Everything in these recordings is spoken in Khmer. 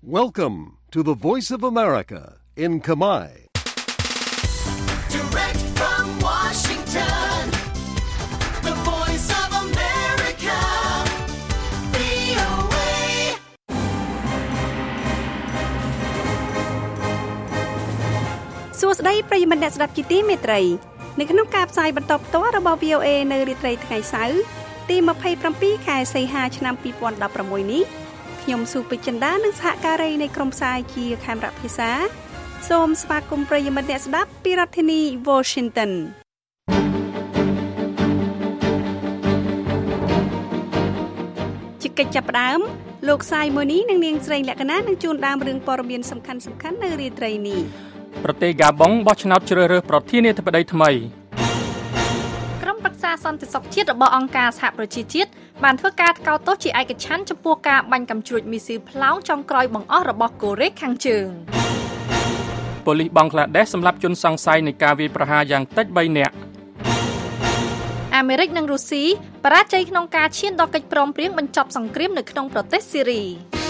Welcome to the Voice of America in Khmer. Direct from Washington, the Voice of America, VOA. សួស្តីប្រិយមិត្តអ្នកស្ដាប់ជាទីមេត្រីនៅក្នុងការផ្សាយបន្តផ្ទាល់របស់ VOA នៅរាត្រីថ្ងៃសៅរ៍ទី27ខែសីហាឆ្នាំ2016នេះខ្ញុំស៊ូពេជ្រចិន្តានិងសហការីនៃក្រុមផ្សាយជាខេមរៈភាសាសូមស្វាគមន៍ប្រិយមិត្តអ្នកស្ដាប់ពីរដ្ឋធានី Washington ជាកិច្ចចាប់ផ្ដើមលោកសាយមួយនេះនឹងនាងស្រីលក្ខណៈនឹងជួនដើមរឿងព័ត៌មានសំខាន់ៗនៅរាត្រីនេះប្រទេសហ្គាប៊ុងបោះឆ្នោតជ្រើសរើសប្រធានាធិបតីថ្មីក្រុមប្រឹក្សាសន្តិសុខជាតិរបស់អង្គការសហប្រជាជាតិបានធ្វើការថ្កោលទោសជាឯកច្ឆ័ន្ទចំពោះការបាញ់កាំជ្រួចមីស៊ីលផ្លោងចុងក្រោយបង្អស់របស់កូរ៉េខាងជើងប៉ូលីសបង់ក្លាដេសសម្លាប់ជនសង្ស័យនៃការវាយប្រហារយ៉ាងតិច3នាក់អាមេរិកនិងរុស្ស៊ីបរាជ័យក្នុងការឈានដល់កិច្ចព្រមព្រៀងបញ្ចប់សង្គ្រាមនៅក្នុងប្រទេសស៊ីរី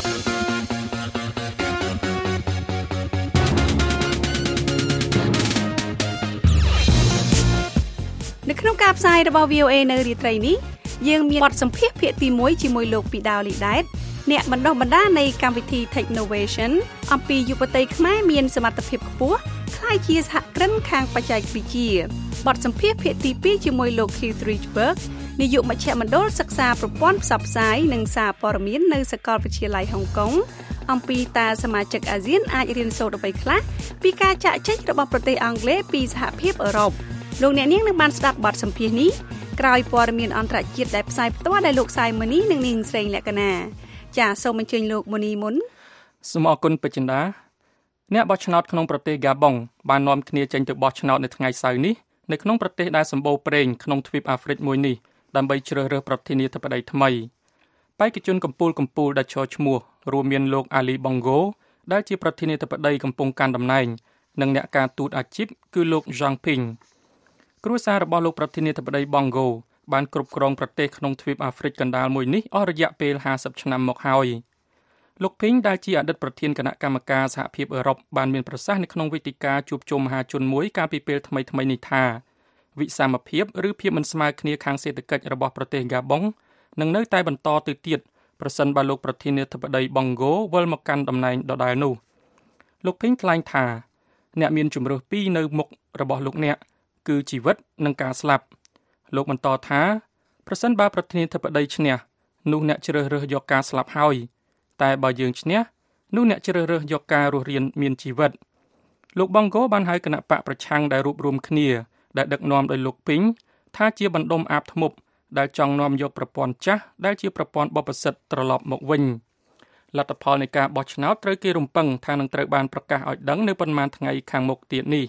នៅក្នុងការផ្សាយរបស់ VOA នៅរាត្រីនេះយើងមានបទសម្ភាសន៍ភាគទី1ជាមួយលោកពីដាវលីដែតអ្នកបណ្ដុះបណ្ដាលនៃកម្មវិធី Technovation អំពីយុវតីខ្មែរមានសមត្ថភាពខ្ពស់ក្លាយជាសហគ្រិនខាងបច្ចេកវិទ្យាបទសម្ភាសន៍ភាគទី2ជាមួយលោក Keith Richburg នាយកមជ្ឈមណ្ឌលសិក្សាប្រព័ន្ធផ្សព្វផ្សាយនិងសារព័ត៌មាននៅសាកលវិទ្យាល័យហុងកុងអំពីតើសមាជិកអាស៊ានអាចរៀនសូត្រអ្វីខ្លះពីការចាក់ចែងរបស់ប្រទេសអង់គ្លេសពីសហភាពអឺរ៉ុបលោកអ្នកនាងនឹងបានស្ដាប់បទសម្ភាសន៍នេះក្រោយព័ត៌មានអន្តរជាតិដែលផ្សាយផ្ទាល់ដោយលោកសាយម៉ូនីនិងនាងស្រីលក្ខណាចាសសូមអញ្ជើញលោកម៉ូនីមុនសូមអរគុណពេជ្រចិន្តាអ្នកបោះឆ្នោតក្នុងប្រទេសហ្គាប៊ុងបាននាំគ្នាចេញទៅបោះឆ្នោតនៅថ្ងៃសៅរ៍នេះនៅក្នុងប្រទេសដែលសម្បូរព្រេងក្នុងទ្វីបអាហ្វ្រិកមួយនេះដើម្បីជ្រើសរើសប្រធានាធិបតីថ្មីបេក្ខជនកំពូលដែលឈរឈ្មោះរួមមានលោកអាលីបងហ្គោដែលជាប្រធានាធិបតីកំពុងកាន់តំណែងនិងអ្នកការទូតអាជីពគឺលោកហ្សាងពីងគ្រួសាររបស់លោកប្រធានាធិបតីបងហ្គោបានគ្រប់គ្រងប្រទេសក្នុងទ្វីបអាហ្វ្រិកកណ្ដាលមួយនេះអស់រយៈពេល50ឆ្នាំមកហើយលោកភីងដែលជាអតីតប្រធានគណៈកម្មការសហភាពអឺរ៉ុបបានមានប្រសាសន៍នៅក្នុងវេទិកាជួបជុំមហាជនមួយកាលពីពេលថ្មីនេះថាវិសមភាពឬភាពមិនស្មើគ្នាខាងសេដ្ឋកិច្ចរបស់ប្រទេសហ្គាប៊ុងនឹងនៅតែបន្តទៅទៀតប្រសិនបើលោកប្រធានាធិបតីបងហ្គោវិលមកកាន់តំណែងដដែលនោះលោកភីងថ្លែងថាអ្នកមានជំរើសពីរនៅមុខរបស់លោកអ្នកគឺជីវិតនិងការស្លាប់លោកបន្តថាប្រសិនបើប្រធានាធិបតីឈ្នះនោះអ្នកជ្រើសរើសយកការស្លាប់ហើយតែបើយើងឈ្នះនោះអ្នកជ្រើសរើសយកការរស់រានមានជីវិតលោកបងហ្គោបានហៅគណៈបកប្រឆាំងដែលរួបរวมគ្នាដែលដឹកនាំដោយលោកពីងថាជាបណ្ដុំអាបធ្មប់ដែលចង់នាំយកប្រព័ន្ធចាស់ដែលជាប្រព័ន្ធបបិសិទ្ធត្រឡប់មកវិញលទ្ធផលនៃការបោះឆ្នោតត្រូវគេរំពឹងថានឹងត្រូវបានប្រកាសឲ្យដឹងនៅប៉ុន្មានថ្ងៃខាងមុខទៀតនេះ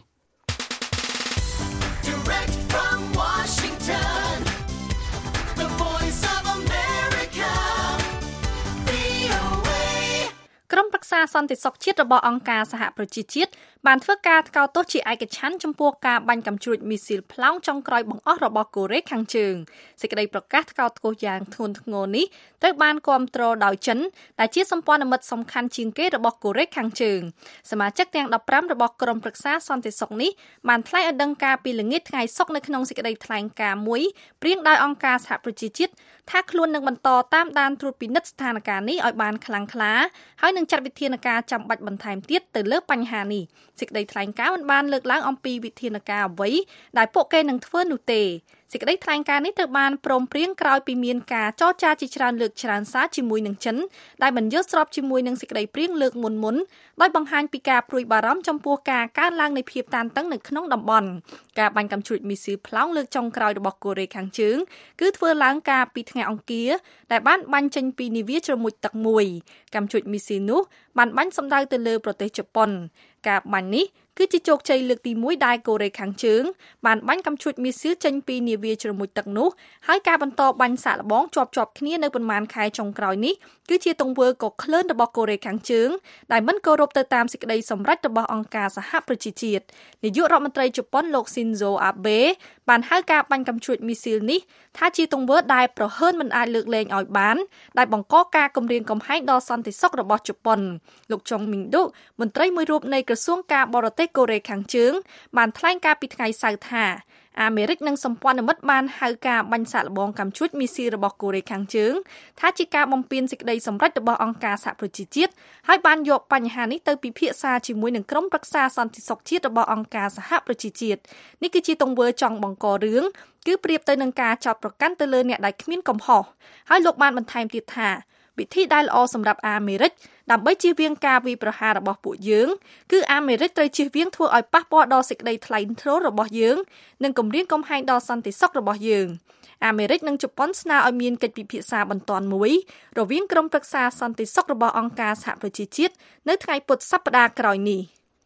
ក្រុមប្រឹក្សាសន្តិសុខជាតិរបស់អង្គការសហប្រជាជាតិបានធ្វើការថ្កោលទោសជាឯកច្ឆ័ន្ទចំពោះការបាញ់កាំជ្រួចមីស៊ីលផ្លោងចុងក្រោយបង្អស់របស់កូរ៉េខាងជើងសេចក្តីប្រកាសថ្កោលទោសយ៉ាងធ្ងន់ធ្ងរនេះត្រូវបានគាំទ្រដោយចិនដែលជាសម្ព័ន្ធមិត្តសំខាន់ជាងគេរបស់កូរ៉េខាងជើងសមាជិកទាំង15របស់ក្រុមប្រឹក្សាសន្តិសុខនេះបានថ្លែងឲ្យដឹងការពីល្ងាចថ្ងៃសុក្រនៅក្នុងសេចក្តីថ្លែងការណ៍មួយព្រៀងដោយអង្គការសហប្រជាជាតិថាខ្លួននឹងបន្តតាមដានត្រួតពិនិត្យស្ថានភាពនេះឲ្យបានខ្លាំងក្លាហើយនឹងចាត់វិធានការចាំបាច់បន្ថែមទៀតទៅលើបញ្ហានេះសេចក្តីថ្លែងការណ៍មិនបានលើកឡើងអំពីវិធានការអ្វីដែលពួកគេនឹងធ្វើនោះទេសេចក្តីថ្លែងការណ៍នេះត្រូវបានព្រមព្រៀងក្រោយពីមានការចរចាជាច្រើនលើកច្រើនសារជាមួយនឹងចិនដែលមិនយល់ស្របជាមួយនឹងសេចក្តីព្រៀងលើកមុនដោយបង្ហាញពីការព្រួយបារម្ភចំពោះការកើនឡើងនៃភាពតានតឹងនៅក្នុងតំបន់ការបាញ់កាំជ្រួចមីស៊ីលផ្លោងលើកចុងក្រោយរបស់កូរ៉េខាងជើងគឺធ្វើឡើងកាលពីថ្ងៃអង្គារដែលបានបាញ់ចេញពីនាវាជ្រមុជទឹកមួយកាំជ្រួចមីស៊ីលនោះបានបាញ់សម្ដៅទៅលើប្រទេសជប៉ុនការបាញ់នេះគឺជាជោគជ័យលើកទី1ដែលកូរ៉េខាងជើងបានបាញ់កាំជ្រួចមីស៊ីលចេញពីនាវាជ្រមុជទឹកនោះហើយការបន្តបាញ់សាកល្បងជាប់គ្នានៅប៉ុន្មានខែចុងក្រោយនេះគឺជាទង្វើកក្លឿនរបស់កូរ៉េខាងជើងដែលមិនគោរពទៅតាមសេចក្តីសម្រេចរបស់អង្គការសហប្រជាជាតិនាយករដ្ឋមន្ត្រីជប៉ុនលោក Shinzo Abe បានហៅការបាញ់កាំជ្រួចមីស៊ីលនេះថាជាទង្វើដែលប្រហើនមិនអាចលើកលែងឲ្យបានដែលបង្កការគំរាមកំហែងដល់សន្តិសុខរបស់ជប៉ុនលោកចុងមីងឌុមន្ត្រីមួយរូបនៃក្រសួងការបរទេសកូរ៉េខាងជើងបានថ្លែងការពីថ្ងៃសៅរ៍ថាអាមេរិកនិងសម្ព័ន្ធមិត្តបានហៅការបាញ់សាកល្បងកាំជ្រួចមីស៊ីលរបស់កូរ៉េខាងជើងថាជាការបំពានសេចក្តីសម្រេចរបស់អង្គការសហប្រជាជាតិហើយបានយកបញ្ហានេះទៅពិភាក្សាជាមួយនឹងក្រុមប្រឹក្សាសន្តិសុខជាតិរបស់អង្គការសហប្រជាជាតិនេះគឺជាទង្វើចង់បង្ករឿងគឺប្រៀបទៅនឹងការចោទប្រកាន់ទៅលើអ្នកដែលគ្មានកំហុសហើយលោកបានបន្ថែមទៀតថាវិធីដែលល្អសម្រាប់អាមេរិកដើម្បីជៀសវាងការវាយប្រហាររបស់ពួកយើងគឺអាមេរិកត្រូវជៀសវាងធ្វើឲ្យប៉ះពាល់ដល់សេចក្តីថ្លៃថ្នូររបស់យើងនិងគំរាមកំហែងដល់សន្តិសុខរបស់យើងអាមេរិកនិងជប៉ុនស្នើឲ្យមានកិច្ចពិភាក្សាបន្ទាន់មួយរវាងក្រុមប្រឹក្សាសន្តិសុខរបស់អង្គការសហប្រជាជាតិនៅថ្ងៃពុធសប្តាហ៍ក្រោយនេះ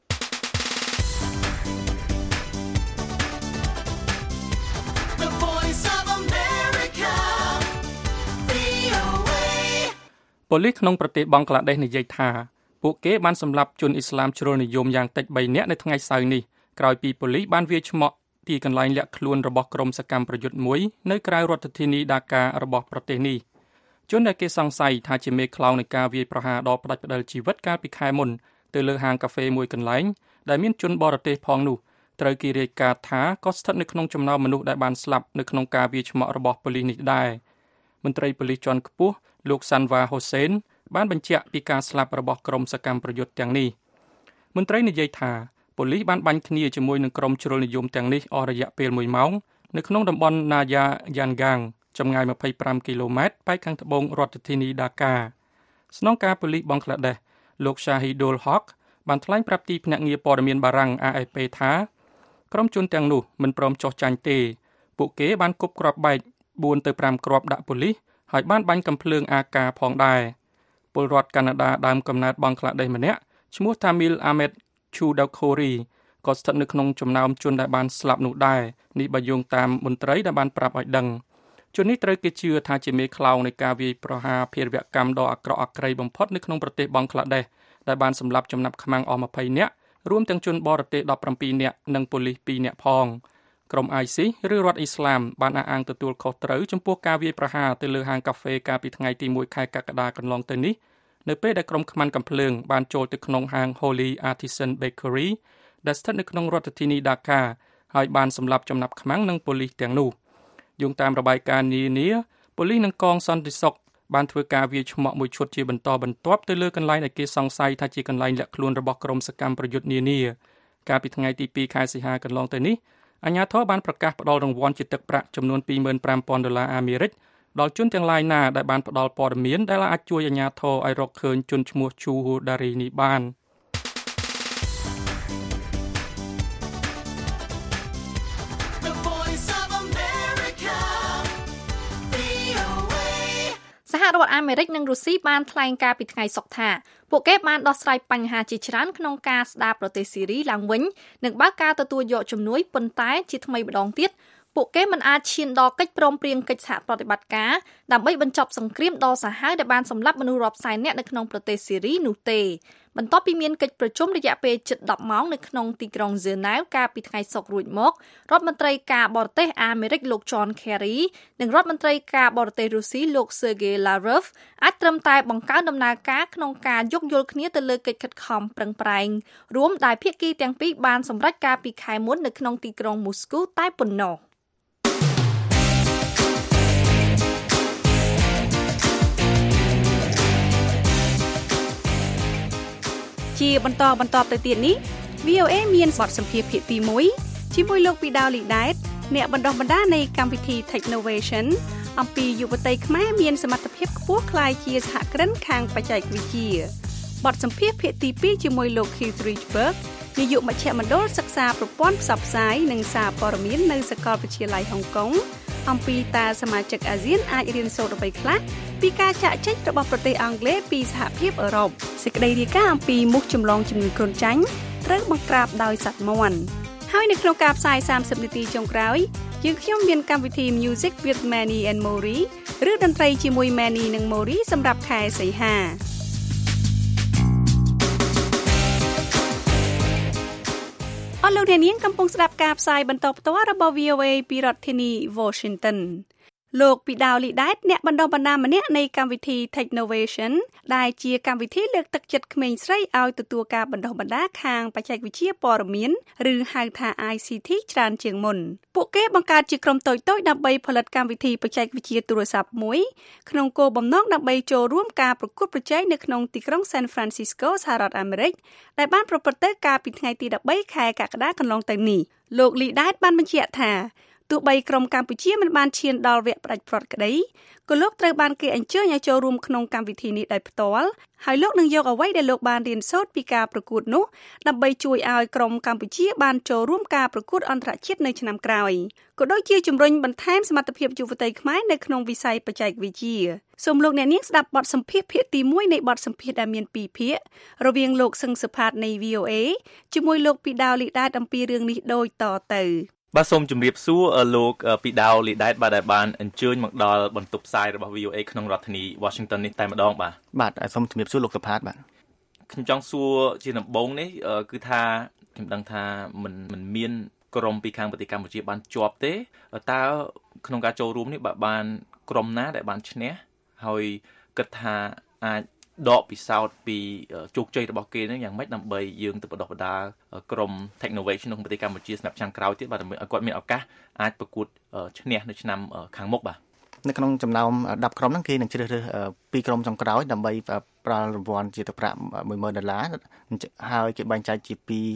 ប៉ូលីសក្នុងប្រទេសបង់ក្លាដេសនិយាយថាពួកគេបានសម្លាប់ជនអ៊ីស្លាមជ្រុលនិយមយ៉ាងតិច3នាក់នៅថ្ងៃសៅរ៍នេះក្រោយពីប៉ូលីសបានវាយឆ្មក់ទីកន្លែងលាក់ខ្លួនរបស់ក្រុមសកម្មប្រយុទ្ធមួយនៅក្រៅរដ្ឋធានីដាការបស់ប្រទេសនេះជនដែលគេសង្ស័យថាជាមេខ្លោងនៃការវាយប្រហារដ៏ផ្ដាច់ផ្ដាល់ជីវិតកាលពីខែមុនទៅលើហាងកាហ្វេមួយកន្លែងដែលមានជនបរទេសផងនោះត្រូវគេរាយការណ៍ថាក៏ស្ថិតនៅក្នុងចំណោមមនុស្សដែលបានស្លាប់នៅក្នុងការវាយឆ្មក់របស់ប៉ូលីសនេះដែរមន្ត្រីប៉ូលីសជាន់ខ្ពស់លោកសាន់វ៉ាហូសេនបានបញ្ជាក់ពីការស្លាប់របស់ក្រុមសកម្មប្រយុទ្ធទាំងនេះមន្ត្រីនិយាយថាប៉ូលីសបានបាញ់គ្នាជាមួយនឹងក្រុមជ្រុលនិយមទាំងនេះអស់រយៈពេល1ម៉ោងនៅក្នុងតំបន់ណាយ៉ាយ៉ានហ្គាងចម្ងាយ25គីឡូម៉ែត្រប៉ែកខាងត្បូងរដ្ឋធានីដាកាស្នងការប៉ូលីសបង់ក្លាដេសលោក Shahidul Haq បានថ្លែងប្រាប់ទីភ្នាក់ងារព័ត៌មានបារាំង AFP ថាក្រុមជនទាំងនោះមិនព្រមចុះចាញ់ទេពួកគេបានគប់គ្រាប់បែក4ទៅ5គ្រាប់ដាក់ប៉ូលីសហើយបានបាញ់កាំភ្លើងអាកាផងដែរពលរដ្ឋកាណាដាដើមកំណើតបង់ក្លាដេសម្នាក់ឈ្មោះ Tamil Ahmed Chudakori ក៏ស្ថិតនៅក្នុងចំណោមជនដែលបានស្លាប់នោះដែរនេះបើយោងតាមមន្ត្រីដែលបានប្រាប់ឲ្យដឹងជននេះត្រូវគេជឿថាជាមេខ្លោងនៃការវាយប្រហារភេរវកម្មដ៏អាក្រក់អាក្រៃបំផុតនៅក្នុងប្រទេសបង់ក្លាដេសដែលបានសម្លាប់ចំណាប់ខ្មាំងអស់20នាក់រួមទាំងជនបរទេស17នាក់និងប៉ូលីស2នាក់ផងក្រុម ISIS ឬរដ្ឋអ៊ីស្លាមបានអះអាងទទួលខុសត្រូវចំពោះការវាយប្រហារទៅលើហាងកាហ្វេកាលពីថ្ងៃទី1ខែកក្កដាកន្លងទៅនេះនៅពេលដែលក្រុមខ្មាំងកាំភ្លើងបានចូលទៅក្នុងហាង Holy Artisan Bakery ដែលស្ថិតនៅក្នុងរដ្ឋធានីដាកាហើយបានសម្លាប់ចំណាប់ខ្មាំងនិងប៉ូលីសទាំងនោះយោងតាមរបាយការណ៍នានាប៉ូលីសនិងកងសន្តិសុខបានធ្វើការវាយឆ្មក់មួយឈុតជាបន្តបន្ទាប់ទៅលើកន្លែងដែលគេសង្ស័យថាជាកន្លែងលាក់ខ្លួនរបស់ក្រុមសកម្មប្រយុទ្ធនានាកាលពីថ្ងៃទី2ខែសីហាកន្លងទៅនេះអាជ្ញាធរបានប្រកាសផ្តល់រង្វាន់ជាទឹកប្រាក់ចំនួន$25,000អាមេរិកដល់ជនទាំងឡាយណាដែលបានផ្តល់ព័ត៌មានដែលអាចជួយអាជ្ញាធរឲ្យរកឃើញជនឈ្មោះ Chu Hodari នេះបានសហរដ្ឋអាមេរិកនិងរុស្ស៊ីបានថ្លែងការពីថ្ងៃសុក្រថាពួកគេបានដោះស្រាយបញ្ហាជាច្រើនក្នុងការស្ដារប្រទេសស៊ីរីឡើងវិញនិងបើកការទទួលយកជំនួយប៉ុន្តែជាថ្មីម្ដងទៀតពួកគេមិនអាចឈានដល់កិច្ចព្រមព្រៀងកិច្ចសហប្រតិបត្តិការដើម្បីបញ្ចប់សង្គ្រាមដ៏សាហាវដែលបានសម្លាប់មនុស្សរាប់សែននាក់នៅក្នុងប្រទេសស៊ីរីនោះទេបន្ទាប់ពីមានកិច្ចប្រជុំរយៈពេលជិត10ម៉ោងនៅក្នុងទីក្រុងហ្សឺណែវកាលពីថ្ងៃសុក្ររួចមករដ្ឋមន្ត្រីការបរទេសអាមេរិកលោក John Kerry និងរដ្ឋមន្ត្រីការបរទេសរុស្ស៊ីលោក Sergei Lavrov អាចត្រឹមតែបង្កើនដំណើរការក្នុងការយោគយល់គ្នាទៅលើកិច្ចខិតខំប្រឹងប្រែងរួមដែលភាគីទាំងពីរបានសម្រេចការពីខែមុននៅក្នុងទីក្រុងមូស្គូតែប៉ុណ្ណោះជាបន្តទៅទៀតនេះ VOA មានបទសម្ភាសន៍ភាគទី1ជាមួយលោកពីដាលីដែតអ្នកបណ្ដុះបណ្ដាលនៃកម្មវិធី Technovation អំពីយុវតីខ្មែរមានសមត្ថភាពខ្ពស់ក្លាយជាសហគ្រិនខាងបច្ចេកវិទ្យាបទសម្ភាសន៍ភាគទី2ជាមួយលោក Keith Richburg នាយកមជ្ឈមណ្ឌលសិក្សាប្រព័ន្ធផ្សព្វផ្សាយនិងសារព័ត៌មាននៅសាកលវិទ្យាល័យហុងកុងអំពីតើសមាជិកអាស៊ានអាចរៀនសូត្រអ្វីខ្លះពីការចាក់ចែងរបស់ប្រទេសអង់គ្លេសពីសហភាពអឺរ៉ុបសេចក្តីរាយការណ៍អំពីមុខចម្លងជំងឺគ្រុនចាញ់ត្រូវបង្ក្រាបដោយសត្វមាន់ហើយនៅក្នុងការផ្សាយ30នាទីចុងក្រោយយើងខ្ញុំមានកម្មវិធី Music with Manny and Mori ឬតន្ត្រីជាមួយ Manny និង Mori សម្រាប់ខែសីហាអស់លោកអ្នកនាងកំពុងស្ដាប់ការផ្សាយបន្តផ្ទាល់របស់ VOA ពីរដ្ឋធានី Washington លោកពីដាវលីដែតអ្នកបណ្ដុះបណ្ដាលម្នាក់នៃកម្មវិធី Technovation ដែលជាកម្មវិធីលើកទឹកចិត្តក្មេងស្រីឲ្យទទួលការបណ្ដុះបណ្ដាលខាងបច្ចេកវិទ្យាព័ត៌មានឬហៅថា ICT ច្រើនជាងមុនពួកគេបង្កើតជាក្រុមតូចៗដើម្បីផលិតកម្មវិធីបច្ចេកវិទ្យាទូរស័ព្ទមួយក្នុងគោលបំណងដើម្បីចូលរួមការប្រកួតប្រជែងនៅក្នុងទីក្រុង San Francisco សហរដ្ឋអាមេរិកដែលបានប្រព្រឹត្តទៅកាលពីថ្ងៃទី13ខែកក្កដាកន្លងទៅនេះលោកលីដែតបានបញ្ជាក់ថាទោះបីក្រុមកម្ពុជាមិនបានឈានដល់វគ្គផ្ដាច់ព្រាត់ក្តីក៏លោកត្រូវបានគេអញ្ជើញឲ្យចូលរួមក្នុងកម្មវិធីនេះដោយផ្ទាល់ហើយលោកនឹងយកអ្វីដែលលោកបានរៀនសូត្រពីការប្រកួតនោះដើម្បីជួយឲ្យក្រុមកម្ពុជាបានចូលរួមការប្រកួតអន្តរជាតិនៅឆ្នាំក្រោយក៏ដូចជាជំរុញបន្ថែមសមត្ថភាពយុវតីខ្មែរនៅក្នុងវិស័យបច្ចេកវិទ្យាសូមលោកអ្នកនាងស្ដាប់បទសម្ភាសន៍ភាគទី1នៃបទសម្ភាសន៍ដែលមាន2ភាគរវាងលោកសឹងសុផាតនៃ VOA ជាមួយលោកពីដាវលីដែតអំពីរឿងនេះដូចតទៅបាទសូមជម្រាបសួរលោកពីដាវលីដែតបាទដែលបានអញ្ជើញមកដល់បន្ទប់ផ្សាយរបស់ VOA ក្នុងរដ្ឋធានី Washington នេះតែម្ដងបាទសូមជម្រាបសួរលោកសុផាតបាទខ្ញុំចង់សួរជាដំបូងនេះគឺថាខ្ញុំដឹងថាមិនមានក្រុមពីខាងប្រទេសកម្ពុជាបានជាប់ទេតើក្នុងការចូលរួមនេះបានក្រុមណាដែលបានឈ្នះហើយគិតថាអាចដកពិសោធន៍ពីជោគជ័យរបស់គេនឹងយ៉ាងម៉េចដើម្បីយើងទៅបដិបដាក្រុម Technovation ក្នុងប្រទេសកម្ពុជាសម្រាប់ឆ្នាំក្រោយទៀតបាទដើម្បីឲ្យគាត់មានឱកាសអាចប្រកួតឈ្នះនៅឆ្នាំខាងមុខបាទនៅក្នុងចំណោម10ក្រុមហ្នឹងគេនឹងជ្រើសរើស2ក្រុមចុងក្រោយដើម្បីផ្ដល់រង្វាន់ជាទឹកប្រាក់$10,000ហើយគេបែងចែកជា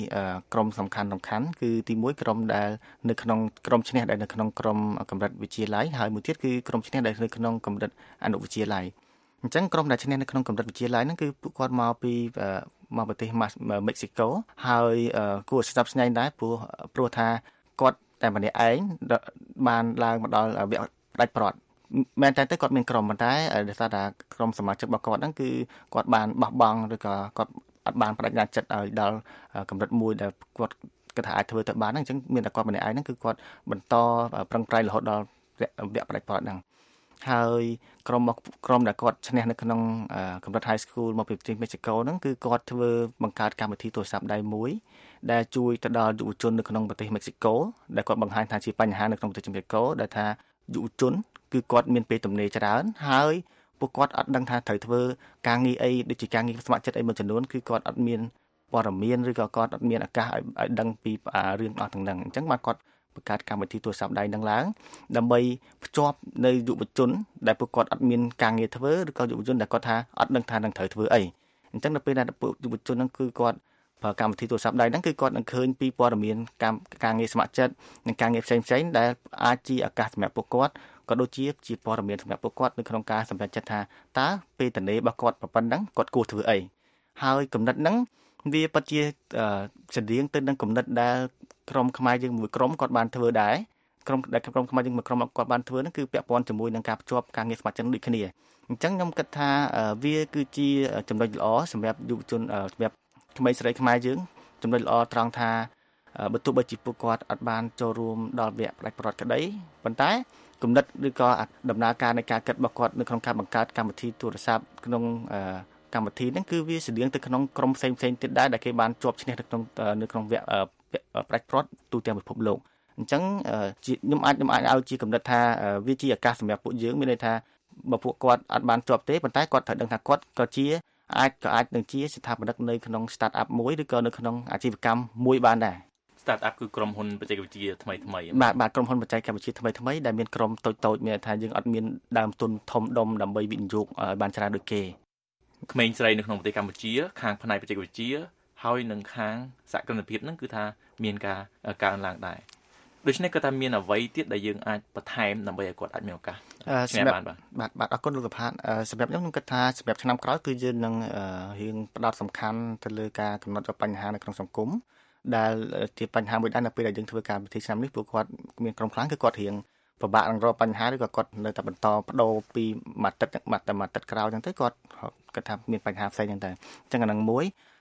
2ក្រុមសំខាន់គឺទី1ក្រុមដែលនៅក្នុងក្រុមឈ្នះដែលនៅក្នុងក្រុមកម្រិតវិទ្យាល័យហើយមួយទៀតគឺក្រុមឈ្នះដែលនៅក្នុងកម្រិតអនុវិទ្យាល័យអញ្ចឹងក្រុមដែលឈ្នះនៅក្នុងកម្រិតវិទ្យាល័យហ្នឹងគឺពួកគាត់មកពីប្រទេសមិចស៊ីកូហើយគួរស្ដាប់ស្ញែងដែរព្រោះថាគាត់តែម្នាក់ឯងបានឡើងមកដល់វគ្គផ្ដាច់ព្រាត់មែនតែទៅគាត់មានក្រុមប៉ុន្តែដោយសារតែក្រុមសមាជិករបស់គាត់ហ្នឹងគឺគាត់បានបោះបង់ឬក៏គាត់អត់បានបដិញ្ញាចិត្តឲ្យដល់កម្រិតមួយដែលគាត់គិតថាអាចធ្វើទៅបានហ្នឹងអញ្ចឹងមានតែគាត់ម្នាក់ឯងហ្នឹងគឺគាត់បន្តប្រឹងប្រែងរហូតដល់វគ្គផ្ដាច់ព្រាត់ហ្នឹងហើយក្រុមដែលគាត់ឈ្នះនៅក្នុងកម្រិត High School មកពីប្រទេសមិចស៊ីកូហ្នឹងគឺគាត់ធ្វើបង្កើតកម្មវិធីទូរស័ព្ទដៃមួយដែលជួយទៅដល់យុវជននៅក្នុងប្រទេសមិចស៊ីកូដែលគាត់បង្ហាញថាជាបញ្ហានៅក្នុងប្រទេសមិចស៊ីកូដែលថាយុវជនគឺគាត់មានពេលទំនេរច្រើនហើយពួកគាត់អត់ដឹងថាត្រូវធ្វើការងារអីដូចជាការងារស្ម័គ្រចិត្តអីមួយចំនួនគឺគាត់អត់មានព័ត៌មានឬក៏គាត់អត់មានឱកាសឲ្យដឹងពីរឿងអស់ទាំងហ្នឹងអញ្ចឹងបានគាត់បង្កើតកម្មវិធីទូរស័ព្ទដៃនឹងឡើងដើម្បីភ្ជាប់នៅយុវជនដែលពួកគាត់អត់មានការងារធ្វើឬក៏យុវជនដែលគាត់ថាអត់ដឹងថានឹងត្រូវធ្វើអីអញ្ចឹងនៅពេលដែលយុវជនហ្នឹងគឺគាត់ប្រើកម្មវិធីទូរស័ព្ទដៃហ្នឹងគឺគាត់នឹងឃើញពីព័ត៌មានការងារស្ម័គ្រចិត្តនិងការងារផ្សេងៗដែលអាចជាឱកាសសម្រាប់ពួកគាត់ក៏ដូចជាព័ត៌មានសម្រាប់ពួកគាត់នៅក្នុងការសម្រេចចិត្តថាតើពេលតនេរបស់គាត់ប៉ុណ្ណឹងគាត់គួរធ្វើអីហើយគំនិតហ្នឹងវាពិតជាស្តៀងទៅនឹងគំនិតដែលក្រុមខ្មែរយើងមួយក្រុមគាត់បានធ្វើដែរក្រុមខ្មែរយើងមួយក្រុមគាត់បានធ្វើហ្នឹងគឺពាក់ព័ន្ធជាមួយនឹងការភ្ជាប់ការងារស្ម័គ្រចិត្តដូចគ្នាអញ្ចឹងខ្ញុំគិតថាវាគឺជាចំណុចល្អសម្រាប់យុវជនសម្រាប់ក្មេងស្រីខ្មែរយើងចំណុចល្អត្រង់ថាបើទោះបីជាពួកគាត់អត់បានចូលរួមដល់វគ្គផ្ដាច់ព្រាត់ក្តីប៉ុន្តែគំនិតឬក៏ដំណើរការនៃការគិតរបស់គាត់នៅក្នុងការបង្កើតកម្មវិធីទូរស័ព្ទក្នុងកម្មវិធីហ្នឹងគឺវាស្តៀងទៅក្នុងក្រុមផ្សេងទៀតដែរដែលគេបានជាប់ឈ្នះនៅក្នុងវគ្គផ្ដាច់ព្រាត់ទូទាំងពិភពលោកអញ្ចឹងខ្ញុំអាចឲ្យជាគំនិតថាវាជាឱកាសសម្រាប់ពួកយើងមានន័យថាបើពួកគាត់អត់បានជាប់ទេប៉ុន្តែគាត់ត្រូវដឹងថាគាត់ក៏អាចនឹងជាស្ថាបនិកនៅក្នុង start up មួយឬក៏នៅក្នុងអាជីវកម្មមួយបានដែរ start up គឺក្រុមហ៊ុនបច្ចេកវិទ្យាថ្មីបាទក្រុមហ៊ុនបច្ចេកវិទ្យាថ្មីដែលមានក្រុមតូចមានថាយើងអត់មានដើមទុនធំដុំដើម្បីវិនិយោគឲ្យបានច្រើនដូចគេក្មេងស្រីនៅក្នុងប្រទេសកម្ពុជាខាងផ្នែកបច្ចេកវិទ្យាហើយនឹងខាងសហគ្រិនភាពហ្នឹងគឺថាមានការកើនឡើងដែរដូច្នេះក៏ថាមានអ្វីទៀតដែលយើងអាចបន្ថែមដើម្បីឲ្យគាត់អាចមានឱកាសឈ្នះបានបាទអរគុណលោកសុផាតសម្រាប់ខ្ញុំគិតថាសម្រាប់ឆ្នាំក្រោយគឺយើងនឹងរៀងផ្ដោតសំខាន់ទៅលើការកំណត់បញ្ហានៅក្នុងសង្គមដែលជាបញ្ហាមួយដែរនៅពេលដែលយើងធ្វើការពិធីឆ្នាំនេះពួកគាត់មានក្រុមខ្លាំងគឺគាត់រៀងពិបាកនឹងរកបញ្ហាឬក៏គាត់នៅតែបន្តបដូរពីមួយទឹកក្រោយចឹងទៅគាត់ថាមានបញ្ហាផ្សេងចឹងទៅអញ្ចឹងអានឹងមួយ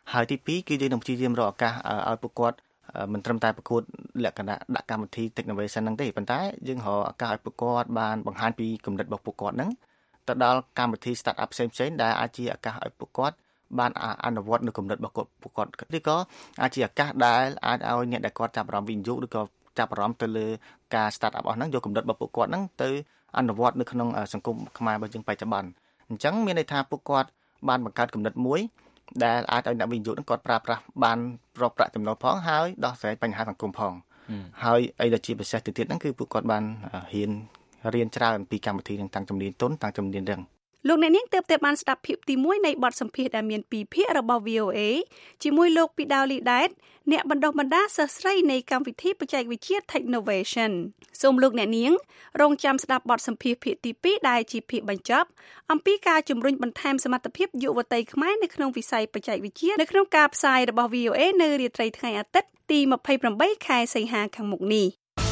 ហើយទី2គឺយើងនឹងព្យាយាមរកឱកាសឲ្យពួកគាត់មិនត្រឹមតែប្រកួតលក្ខណៈដាក់កម្មវិធី Technovation ហ្នឹងទេប៉ុន្តែយើងរកឱកាសឲ្យពួកគាត់បានបង្ហាញពីគំនិតរបស់ពួកគាត់ហ្នឹងទៅដល់កម្មវិធី startup ផ្សេងៗដែលអាចជាឱកាសឲ្យពួកគាត់បានអនុវត្តនៅគំនិតរបស់ពួកគាត់ឬក៏អាចជាឱកាសដែលអាចឲ្យអ្នកដែលគាត់ចាប់អារម្មណ៍វិនិយោគឬក៏ចាប់អារម្មណ៍ទៅលើការ startup អស់ហ្នឹងយកគំនិតរបស់ពួកគាត់ហ្នឹងទៅអនុវត្តនៅក្នុងសង្គមខ្មែររបស់យើងបច្ចុប្បន្នអញ្ចឹងមានន័យថាពួកគាត់បានបង្កើតគំនិតមួយដែលអាចឲ្យអ្នកវិនិយោគហ្នឹងគាត់ប្រើប្រាស់បានប្រកប្រាក់ចំណូលផងហើយដោះស្រាយបញ្ហាសង្គមផងហើយអីដែលជាពិសេសទៅទៀតហ្នឹងគឺពួកគាត់បានរៀនច្រើនពីកម្មវិធីទាំងជំនាញទុនទាំងជំនាញរឹងលោកអ្នកនាងទើបតែបានស្ដាប់ភាគទី1នៃបទសម្ភាសន៍ដែលមាន2ភាគរបស់ VOA ជាមួយលោកពីដាវលីដែតអ្នកបណ្ដុះបណ្ដាលសិស្សស្រីនៃកម្មវិធីបច្ចេកវិទ្យា Technovation សូមលោកអ្នកនាងរងចាំស្ដាប់បទសម្ភាសន៍ភាគទី2ដែលជាភាគបញ្ចប់អំពីការជំរុញបន្ថែមសមត្ថភាពយុវតីខ្មែរនៅក្នុងវិស័យបច្ចេកវិទ្យានៅក្នុងការផ្សាយរបស់ VOA នៅរាត្រីថ្ងៃអាទិត្យទី28ខែសីហាខាងមុខនេះ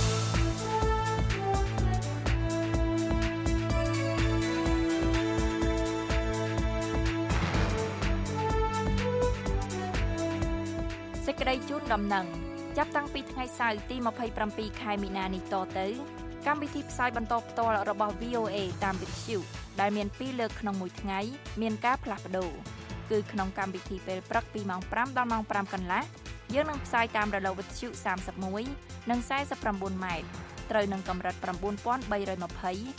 សេចក្តីជូនដំណឹងចាប់តាំងពីថ្ងៃសៅរ៍ទី27ខែមីនានេះតទៅកម្មវិធីផ្សាយបន្តផ្ទាល់របស់ VOA តាមវិទ្យុដែលមាន2លើកក្នុងមួយថ្ងៃមានការផ្លាស់ប្ដូរគឺក្នុងកម្មវិធីពេលព្រឹកពីម៉ោង5ដល់ម៉ោង5កន្លះយើងនឹងផ្សាយតាមរលកវិទ្យុ31និង49ម៉ែត្រត្រូវនឹងកម្រិត9320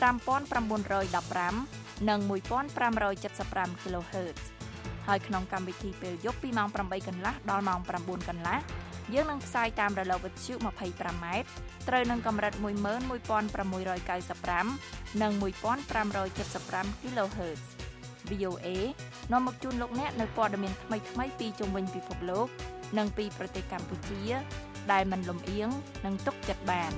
5915និង1575 kHzហើយក្នុងកម្មវិធីពេលយប់ពីម៉ោង8កន្លះដល់ម៉ោង9កន្លះយើងនឹងផ្សាយតាមរលកវិទ្យុ25ម៉ែត្រត្រូវនឹងកម្រិត11695និង1575 kHz VOA នាំមកជូនលោកអ្នកនៅព័ត៌មានថ្មីៗពីជុំវិញពិភពលោកនិងពីប្រទេសកម្ពុជាដែលមិនលំអៀងនិងទុកចិត្តបាន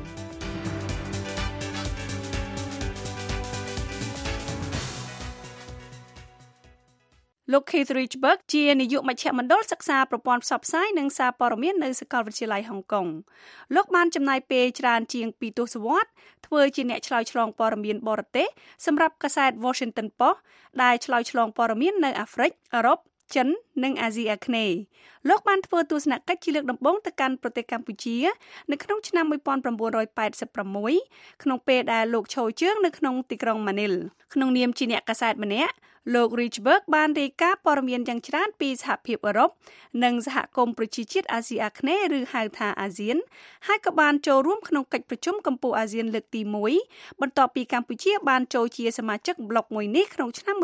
លោក Keith Richburg ជានាយកមជ្ឈមណ្ឌលសិក្សាប្រព័ន្ធផ្សព្វផ្សាយនិងសារព័ត៌មាននៅសាកលវិទ្យាល័យហុងកុងលោកបានចំណាយពេលច្រើនជាង2ទសវត្សរ៍ធ្វើជាអ្នកឆ្លើយឆ្លងព័ត៌មានបរទេសសម្រាប់កាសែត Washington Post ដែលឆ្លើយឆ្លងព័ត៌មាននៅអាហ្វ្រិកអឺរ៉ុបចិននិងអាស៊ីអាគ្នេយ៍លោកបានធ្វើទស្សនកិច្ចជាលើកដំបូងទៅកាន់ប្រទេសកម្ពុជានៅក្នុងឆ្នាំ1986ក្នុងពេលដែលលោកឈរជើងនៅក្នុងទីក្រុងម៉ានីលក្នុងនាមជាអ្នកកាសែតម្នាក់លោក Richburg បានរាយការណ៍ព័ត៌មានយ៉ាងច្រើនពីសហភាពអឺរ៉ុបនិងសហគមន៍ប្រជាជាតិអាស៊ីអាគ្នេយ៍ឬហៅថាអាស៊ានហើយក៏បានចូលរួមក្នុងកិច្ចប្រជុំកម្ពុជាអាស៊ានលើកទី1បន្ទាប់ពីកម្ពុជាបានចូលជាសមាជិកប្លុកមួយនេះក្នុងឆ្នាំ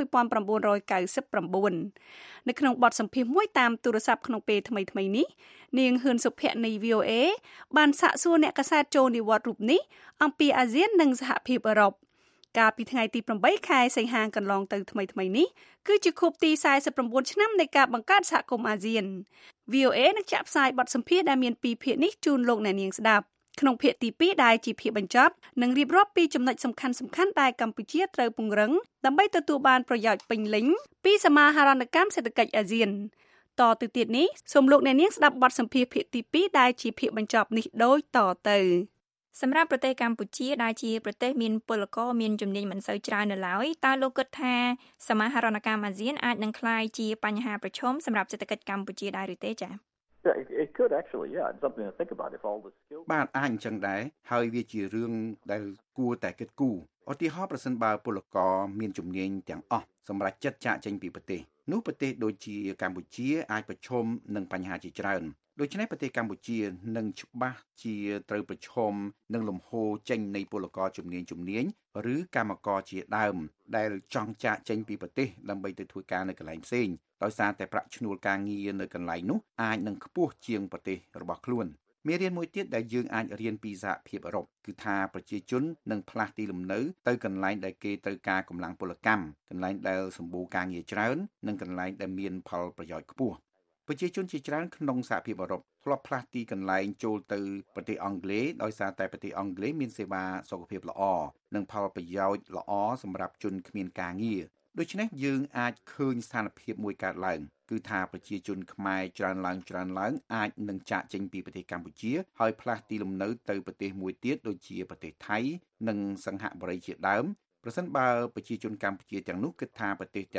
1999នៅក្នុងបទសម្ភាសន៍មួយតាមទូរស័ព្ទក្នុងពេលថ្មីៗនេះនាងហ៊ឿនសុភ័ក្រនៃ VOA បានសាកសួរអ្នកកាសែតចូលនិវត្តន៍រូបនេះអំពីអាស៊ាននិងសហភាពអឺរ៉ុបកាលពីថ្ងៃទី8ខែសីហាកន្លងទៅថ្មីៗនេះគឺជាខួបទី49ឆ្នាំនៃការបង្កើតសហគមន៍អាស៊ាន VOA នឹងចាក់ផ្សាយបទសម្ភាសន៍ដែលមាន2ភាគនេះជូនលោកអ្នកនាងស្ដាប់ក្នុងភាគទី2ដែលជាភាគបញ្ចប់នឹងរៀបរាប់ពីចំណុចសំខាន់ៗដែលកម្ពុជាត្រូវពង្រឹងដើម្បីទទួលបានប្រយោជន៍ពេញលេញពីសមាហរណកម្មសេដ្ឋកិច្ចអាស៊ានតទៅទៀតនេះសូមលោកអ្នកនាងស្ដាប់បទសម្ភាសន៍ភាគទី2ដែលជាភាគបញ្ចប់នេះដូចតទៅសម្រាប់ប្រទេសកម្ពុជាដែលជាប្រទេសមានពលករមានជំនាញមិនសូវច្រើននៅឡើយតើលោកគិតថាសមាហរណកម្មអាស៊ានអាចនឹងក្លាយជាបញ្ហាប្រឈមសម្រាប់សេដ្ឋកិច្ចកម្ពុជាដែរឬទេចា៎ It could actually, yeah, it's something to think about if all the skills បាទអាចអញ្ចឹងដែរហើយវាជារឿងដែលគួរតែគិតគូរឧទាហរណ៍ប្រសិនបើពលករមានជំនាញទាំងអស់សម្រាប់ចាត់ចាកចេញពីប្រទេសនោះប្រទេសដូចជាកម្ពុជាអាចប្រឈមនឹងបញ្ហាជាច្រើនដូច្នេះប្រទេសកម្ពុជានឹងច្បាស់ជាត្រូវប្រឈមនឹងលំហូរចេញនៃពលករជំនាញឬកម្មករជាដើមដែលចង់ចាកចេញពីប្រទេសដើម្បីទៅធ្វើការនៅកន្លែងផ្សេងដោយសារតែប្រាក់ឈ្នួលការងារនៅកន្លែងនោះអាចនឹងខ្ពស់ជាងប្រទេសរបស់ខ្លួនមេរៀនមួយទៀតដែលយើងអាចរៀនពីសហភាពអឺរ៉ុបគឺថាប្រជាជននឹងផ្លាស់ទីលំនៅទៅកន្លែងដែលគេត្រូវការកម្លាំងពលកម្មកន្លែងដែលសម្បូរការងារច្រើននិងកន្លែងដែលមានផលប្រយោជន៍ខ្ពស់ប្រជាជនជាច្រើនក្នុងសហភាពអឺរ៉ុបធ្លាប់ផ្លាស់ទីកន្លែងចូលទៅប្រទេសអង់គ្លេសដោយសារតែប្រទេសអង់គ្លេសមានសេវាសុខភាពល្អនិងផលប្រយោជន៍ល្អសម្រាប់ជនគ្មានការងារដូច្នេះយើងអាចឃើញស្ថានភាពមួយកើតឡើងគឺថាប្រជាជនខ្មែរច្រើនឡើងអាចនឹងចាកចេញពីប្រទេសកម្ពុជាហើយផ្លាស់ទីលំនៅទៅប្រទេសមួយទៀតដូចជាប្រទេសថៃនិងសិង្ហបុរីជាដើមប្រសិនបើប្រជាជនកម្ពុជាទាំងនោះគិតថាប្រទេសទាំងនោះ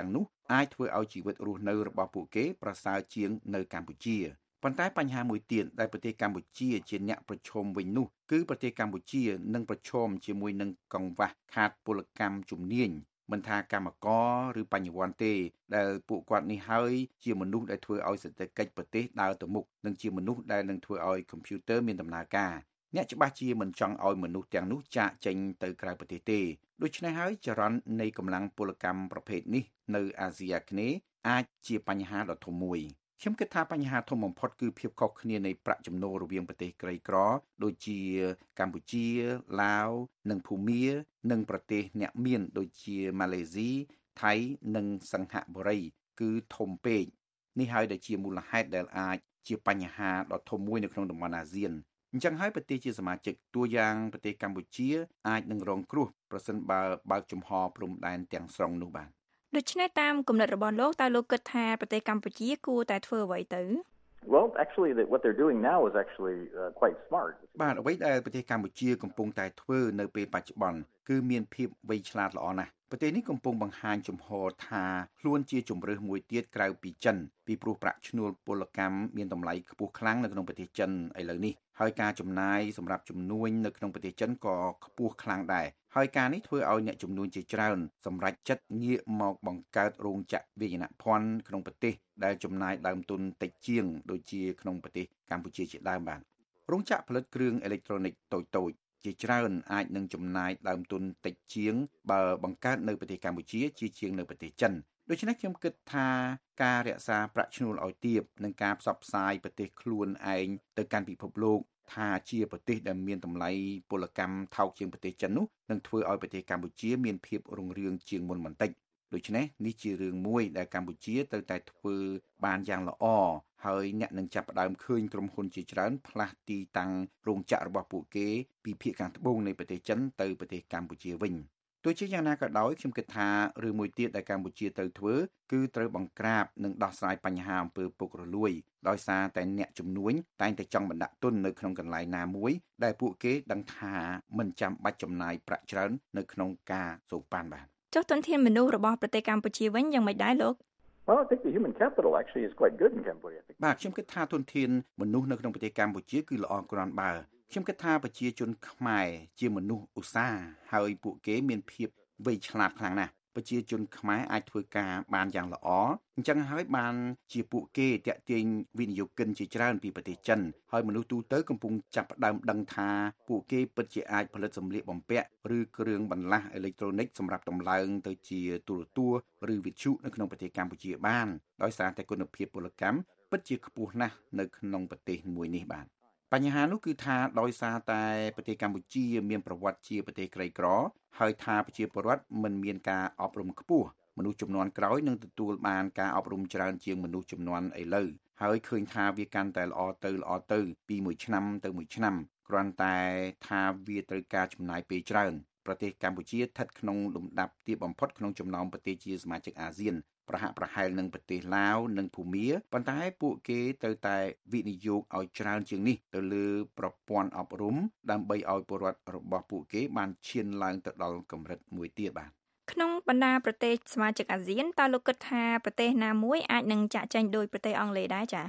អាចធ្វើឲ្យជីវិតរស់នៅរបស់ពួកគេប្រសើរជាងនៅកម្ពុជាប៉ុន្តែបញ្ហាមួយទៀតដែលប្រទេសកម្ពុជាជាអ្នកប្រឈមវិញនោះគឺប្រទេសកម្ពុជានឹងប្រឈមជាមួយនឹងកង្វះខាតពលកម្មជំនាញមិនថាកម្មករឬបញ្ញវន្តទេដែលពួកគាត់នេះហើយជាមនុស្សដែលធ្វើឲ្យសេដ្ឋកិច្ចប្រទេសដើរទៅមុខនិងជាមនុស្សដែលនឹងធ្វើឲ្យកុំព្យូទ័រមានដំណើរការអ្នកច្បាស់ជាមិនចង់ឲ្យមនុស្សទាំងនោះចាកចេញទៅក្រៅប្រទេសទេដូច្នេះហើយចរន្តនៃកម្លាំងពលកម្មប្រភេទនេះនៅអាស៊ីអាគ្នេយ៍អាចជាបញ្ហាដ៏ធំមួយខ្ញុំគិតថាបញ្ហាធំបំផុតគឺភាពខុសគ្នានៃប្រាក់ចំណូលរវាងប្រទេសក្រីក្រដូចជាកម្ពុជាឡាវនិងភូមានិងប្រទេសអ្នកមានដូចជាម៉ាឡេស៊ីថៃនិងសិង្ហបុរីគឺធំពេកនេះហើយដែលជាមូលហេតុដែលអាចជាបញ្ហាដ៏ធំមួយនៅក្នុងតំបន់អាស៊ានអញ្ចឹងហើយប្រទេសជាសមាជិកតួយ៉ាងប្រទេសកម្ពុជាអាចនឹងរងគ្រោះប្រសិនបើបើកចំហព្រំដែនទាំងស្រុងនោះបាទដូច្នេះតាមគំនិតរបស់លោកតើលោកគិតថាប្រទេសកម្ពុជាគួរតែធ្វើអ្វីទៅ Well, actually, what they're doing now is actually quite smart. បាទអ្វីដែលប្រទេសកម្ពុជាកំពុងតែធ្វើនៅពេលបច្ចុប្បន្នគឺមានភាពវៃឆ្លាតល្អណាស់ប្រទេសនេះកំពុងបង្ហាញជំហរថាខ្លួនជាជំរើសមួយទៀតក្រៅពីចិនពីព្រោះប្រាក់ឈ្នួលពលកម្មមានតម្លៃខ្ពស់ខ្លាំងនៅក្នុងប្រទេសចិនឥឡូវនេះហើយការចំណាយសម្រាប់ជំនួញនៅក្នុងប្រទេសចិនក៏ខ្ពស់ខ្លាំងដែរហើយការនេះធ្វើឲ្យអ្នកជំនួញជាច្រើនសម្រេចចិត្តងាកមកបង្កើតរោងចក្រវាយនភ័ណ្ឌក្នុងប្រទេសដែលចំណាយដើមទុនតិចជាងដូចជាក្នុងប្រទេសកម្ពុជាជាដើមបាទរោងចក្រផលិតគ្រឿងអេឡិចត្រូនិកតូចៗជាច្រើនអាចនឹងចំណាយដើមទុនតិចជាងបើបង្កើតនៅប្រទេសកម្ពុជាជាងនៅប្រទេសចិនដូច្នេះខ្ញុំគិតថាការរក្សាប្រាក់ឈ្នួលឲ្យទាបនិងការផ្សព្វផ្សាយប្រទេសខ្លួនឯងទៅកាន់ពិភពលោកថាជាប្រទេសដែលមានតម្លៃពលកម្មថោកជាងប្រទេសចិននោះនឹងធ្វើឲ្យប្រទេសកម្ពុជាមានភាពរុងរឿងជាងមុនបន្តិចដូច្នេះនេះជារឿងមួយដែលកម្ពុជាត្រូវតែធ្វើបានយ៉ាងល្អហើយអ្នកនឹងចាប់ផ្ដើមឃើញក្រុមហ៊ុនជាច្រើនផ្លាស់ទីតាំងរោងចក្ររបស់ពួកគេពីភាគខាងត្បូងនៃប្រទេសចិនទៅប្រទេសកម្ពុជាវិញទោះជាយ៉ាងណាក៏ដោយខ្ញុំគិតថារឿងមួយទៀតដែលកម្ពុជាត្រូវធ្វើគឺត្រូវបង្ក្រាបនិងដោះស្រាយបញ្ហាអំពើពុករលួយដោយសារតែអ្នកជំនួញតែងតែចង់បណ្ដាក់ទុននៅក្នុងកន្លែងណាមួយដែលពួកគេដឹងថាមិនចាំបាច់ចំណាយប្រាក់ច្រើននៅក្នុងការសូកប៉ាន់បាទចុះទុនធានមនុស្សរបស់ប្រទេសកម្ពុជាវិញយ៉ាងម៉េចដែរលោក Well, I think the human capital actually is quite good in Cambodia. បាទខ្ញុំគិតថាទុនធានមនុស្សនៅក្នុងប្រទេសកម្ពុជាគឺល្អគ្រាន់បើខ្ញុំគិតថាប្រជាជនខ្មែរជាមនុស្សឧស្សាហ៍ហើយពួកគេមានភាពវៃឆ្លាតខ្លាំងណាស់ប្រជាជនខ្មែរអាចធ្វើការបានយ៉ាងល្អអញ្ចឹងហើយបានជាពួកគេតាក់ទាញវិនិយោគិនជាច្រើនពីប្រទេសចិនហើយមនុស្សទូទៅកំពុងចាប់ផ្ដើមដឹងថាពួកគេពិតជាអាចផលិតសម្លៀកបំពាក់ឬគ្រឿងបន្លាស់អេឡិចត្រូនិកសម្រាប់តម្លើងទៅជាទូរទស្សន៍ឬវិទ្យុនៅក្នុងប្រទេសកម្ពុជាបានដោយសារតែគុណភាពពលកម្មពិតជាខ្ពស់ណាស់នៅក្នុងប្រទេសមួយនេះបាទបញ្ហានោះគឺថាដោយសារតែប្រទេសកម្ពុជាមានប្រវត្តិជាប្រទេសក្រីក្រហើយថាប្រជាពលរដ្ឋមិនមានការអប់រំខ្ពស់មនុស្សជំនាន់ក្រោយនឹងទទួលបានការអប់រំច្រើនជាងមនុស្សជំនាន់ឥឡូវហើយឃើញថាវាកាន់តែល្អទៅពីមួយឆ្នាំទៅមួយឆ្នាំគ្រាន់តែថាវាត្រូវការចំណាយពេលច្រើនប្រទេសកម្ពុជាស្ថិតក្នុងលំដាប់ទាបបំផុតក្នុងចំណោមប្រទេសជាសមាជិកអាស៊ានប្រហាក់ប្រហែលនឹងប្រទេសឡាវនិងភូមាប៉ុន្តែពួកគេត្រូវតែវិនិយោគឲ្យច្រើនជាងនេះទៅលើប្រព័ន្ធអប់រំដើម្បីឲ្យពលរដ្ឋរបស់ពួកគេបានឈានឡើងទៅដល់កម្រិតមួយទៀតបាទក្នុងបណ្ដាប្រទេសសមាជិកអាស៊ានតើលោកគិតថាប្រទេសណាមួយអាចនឹងចាក់ចែងដោយប្រទេសអង់គ្លេសដែរចា៎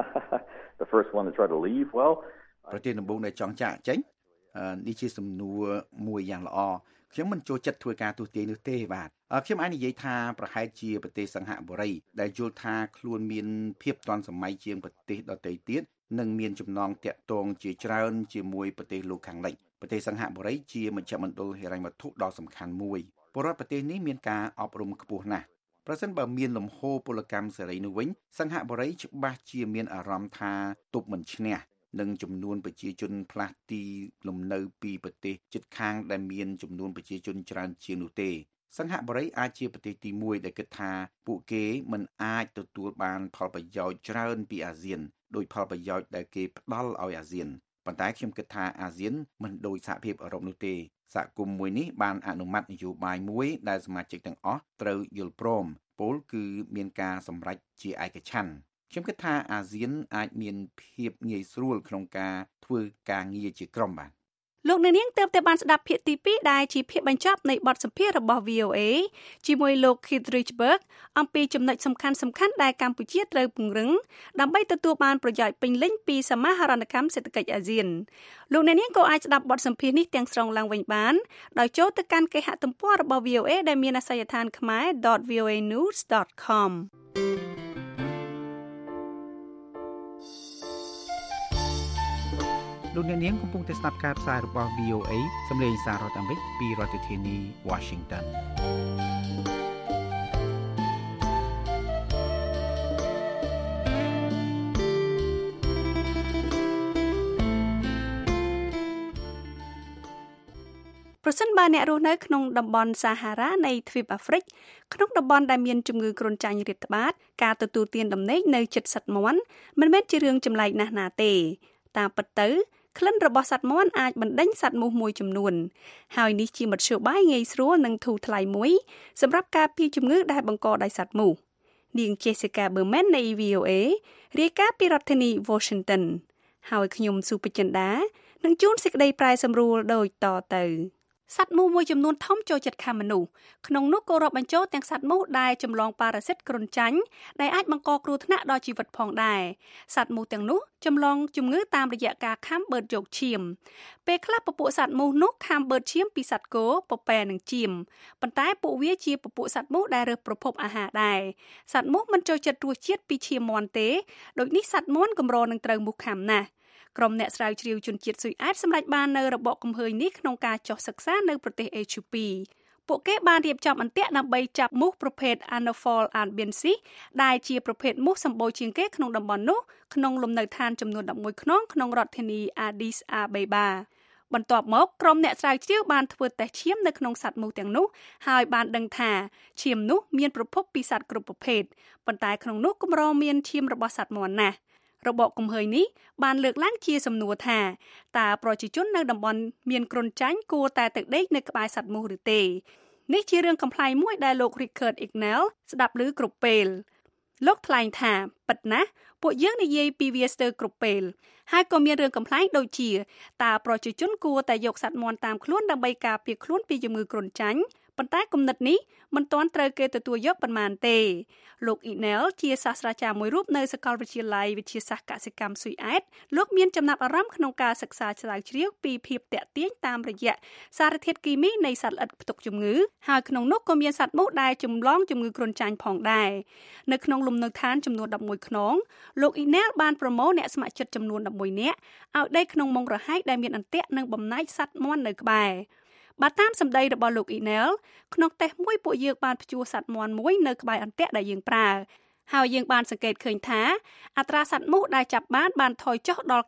The first one to try to leave, well, ប្រទេសដំបូងដែលចង់ចាក់ចេញនេះជាសំណួរមួយយ៉ាងល្អខ្ញុំមិនចូលចិត្តធ្វើការទស្សទាយនោះទេបាទខ្ញុំអាចនិយាយថាប្រហែលជាប្រទេសសិង្ហបុរីដែលយល់ថាខ្លួនមានភាពទាន់សម័យជាងប្រទេសដទៃទៀតនិងមានចំណងតាក់ទងជាច្រើនជាមួយប្រទេសលោកខាងលិចប្រទេសសិង្ហបុរីជាមជ្ឈមណ្ឌលហិរញ្ញវត្ថុដ៏សំខាន់មួយពលរដ្ឋប្រទេសនេះមានការអប់រំខ្ពស់ណាស់ប្រសិនបើមានលំហូរពលកម្មសេរីនោះវិញសិង្ហបុរីច្បាស់ជាមានអារម្មណ៍ថាទប់មិនឈ្នះនិងចំនួនប្រជាជនផ្លាស់ទីលំនៅពីប្រទេសជិតខាងដែលមានចំនួនប្រជាជនច្រើនជាងនោះទេសង្ហបុរីអាចជាប្រទេសទី1ដែលគិតថាពួកគេមិនអាចទទួលបានផលប្រយោជន៍ច្រើនពីអាស៊ានដោយផលប្រយោជន៍ដែលគេផ្ដល់ឲ្យអាស៊ានប៉ុន្តែខ្ញុំគិតថាអាស៊ានមិនដូចសហភាពអឺរ៉ុបនោះទេសហគមន៍មួយនេះបានអនុម័តនយោបាយមួយដែលសមាជិកទាំងអស់ត្រូវយល់ព្រមពោលគឺមានការសម្រេចជាឯកច្ឆន្ទខ្ញុំគិតថាអាស៊ានអាចមានភាពងាយស្រួលក្នុងការធ្វើការងារជាក្រុមបាទលោកអ្នកនាងទើបតែបានស្ដាប់ភាគទី2ដែលជាភាគបញ្ចប់នៃបទសម្ភាសន៍របស់ VOA ជាមួយលោក Keith Richburg អំពីចំណុចសំខាន់ៗដែលកម្ពុជាត្រូវពង្រឹងដើម្បីទទួលបានប្រយោជន៍ពេញលេញពីសមាហរណកម្មសេដ្ឋកិច្ចអាស៊ានលោកអ្នកនាងក៏អាចស្ដាប់បទសម្ភាសន៍នេះទាំងស្រុងឡើងវិញបានដោយចូលទៅកាន់គេហទំព័ររបស់ VOA ដែលមានអាសយដ្ឋាន khmer.voanews.com លោកអ្នកនាងកំពុងតែស្ដាប់ការផ្សាយរបស់ VOA សំឡេងសាររដ្ឋអាមេរិកពីរដ្ឋធានី Washington ប្រសិនបើអ្នករស់នៅក្នុងតំបន់សាហារ៉ានៃទ្វីបអាហ្វ្រិកក្នុងតំបន់ដែលមានជំងឺគ្រុនចាញ់រាតត្បាតការទទួលទានដំណេកនៅជិតសត្វមាន់មិនមែនជារឿងចម្លែកណាស់ណាទេតាមពិតទៅក្លិនរបស់សត្វមាន់អាចបណ្ដេញសត្វមូសមួយចំនួនហើយនេះជាមធ្យោបាយងាយស្រួលនិងធូរថ្លៃមួយសម្រាប់ការពារជំងឺដែលបង្កដោយសត្វមូសនាង Jessica Berman នៃ VOA រាយការណ៍ពីរដ្ឋធានី Washington ហើយខ្ញុំសុភចិន្តានឹងជួនសេចក្តីប្រែសម្រួលដូចតទៅសត្វមូសមួយចំនួនធំចូលចិត្តខាំមនុស្សក្នុងនោះក៏រាប់បញ្ចូលទាំងសត្វមូសដែលចម្លងប៉ារ៉ាស៊ីតគ្រុនចាញ់ដែលអាចបង្កគ្រោះថ្នាក់ដល់ជីវិតផងដែរសត្វមូសទាំងនោះចម្លងជំងឺតាមរយៈការខាំបឺតយកឈាមពេលខ្លះពពួកសត្វមូសនោះខាំបឺតឈាមពីសត្វគោពពែនិងជៀមប៉ុន្តែពួកវាជាពពួកសត្វមូសដែលរើសប្រភពអាហារដែរសត្វមូសមិនចូលចិត្តរសជាតិពីឈាមមាន់ទេដូចនេះសត្វមាន់កម្រនឹងត្រូវមូសខាំណាស់ក្រុមអ្នកស្រាវជ្រាវជនជាតិស៊ុយអែតសម្រេចបាននៅរបបគំហើញនេះក្នុងការចុះសិក្សានៅប្រទេសអេត្យូពីពួកគេបានរៀបចំអន្ទាក់ដើម្បីចាប់មូសប្រភេទ Anopheles albiensis ដែលជាប្រភេទមូសសម្បូរជាងគេក្នុងតំបន់នោះក្នុងលំនៅឋានចំនួន11ខ្នងក្នុងរដ្ឋធានី Addis Ababa បន្ទាប់មកក្រុមអ្នកស្រាវជ្រាវបានធ្វើតេស្តឈាមនៅក្នុងសត្វមូសទាំងនោះហើយបានដឹងថាឈាមនោះមានប្រភពពីសត្វគ្រប់ប្រភេទប៉ុន្តែក្នុងនោះកម្រមានឈាមរបស់សត្វមាន់ណាស់របបគំហើញនេះបានលើកឡើងជាសំណួរថាតើប្រជាជននៅតំបន់មានគ្រុនចាញ់គួរតែទៅដេកនៅក្បែរសត្វមូសឬទេនេះជារឿងកំប្លែងមួយដែលលោក Richard Ignell ស្ដាប់ឮគ្រប់ពេលលោកថ្លែងថាពិតណាស់ពួកយើងនិយាយពីវាស្ទើរគ្រប់ពេលហើយក៏មានរឿងកំប្លែងដូចជាតើប្រជាជនគួរតែយកសត្វមាន់តាមខ្លួនដើម្បីការពារខ្លួនពីជំងឺគ្រុនចាញ់ប៉ុន្តែគំនិតនេះមិនទាន់ត្រូវគេទទួលយកប៉ុន្មានទេលោក Ignell ជាសាស្ត្រាចារ្យមួយរូបនៅសាកលវិទ្យាល័យវិទ្យាសាស្ត្រកសិកម្មស៊ុយអែតលោកមានចំណាប់អារម្មណ៍ក្នុងការសិក្សាស្រាវជ្រាវពីភាពតាក់ទាញតាមរយៈសារធាតុគីមីនៃសត្វល្អិតផ្ទុកជំងឺហើយក្នុងនោះក៏មានសត្វមូសដែលចម្លងជំងឺគ្រុនចាញ់ផងដែរនៅក្នុងលំនៅឋានចំនួន11ខ្នងលោក Ignell បានប្រមូលអ្នកស្ម័គ្រចិត្តចំនួន11នាក់ឲ្យដេកក្នុងមុងរហែកដែលមានអន្ទាក់និងបំណាច់សត្វមាន់នៅក្បែរបើតាមសម្ដីរបស់លោក Ignell ក្នុងតេស្តមួយពួកយើងបានព្យួរសត្វមាន់មួយនៅក្បែរអន្ទាក់ដែលយើងប្រើហើយយើងបានសង្កេតឃើញថាអត្រាសត្វមូសដែលចាប់បានថយចុះដល់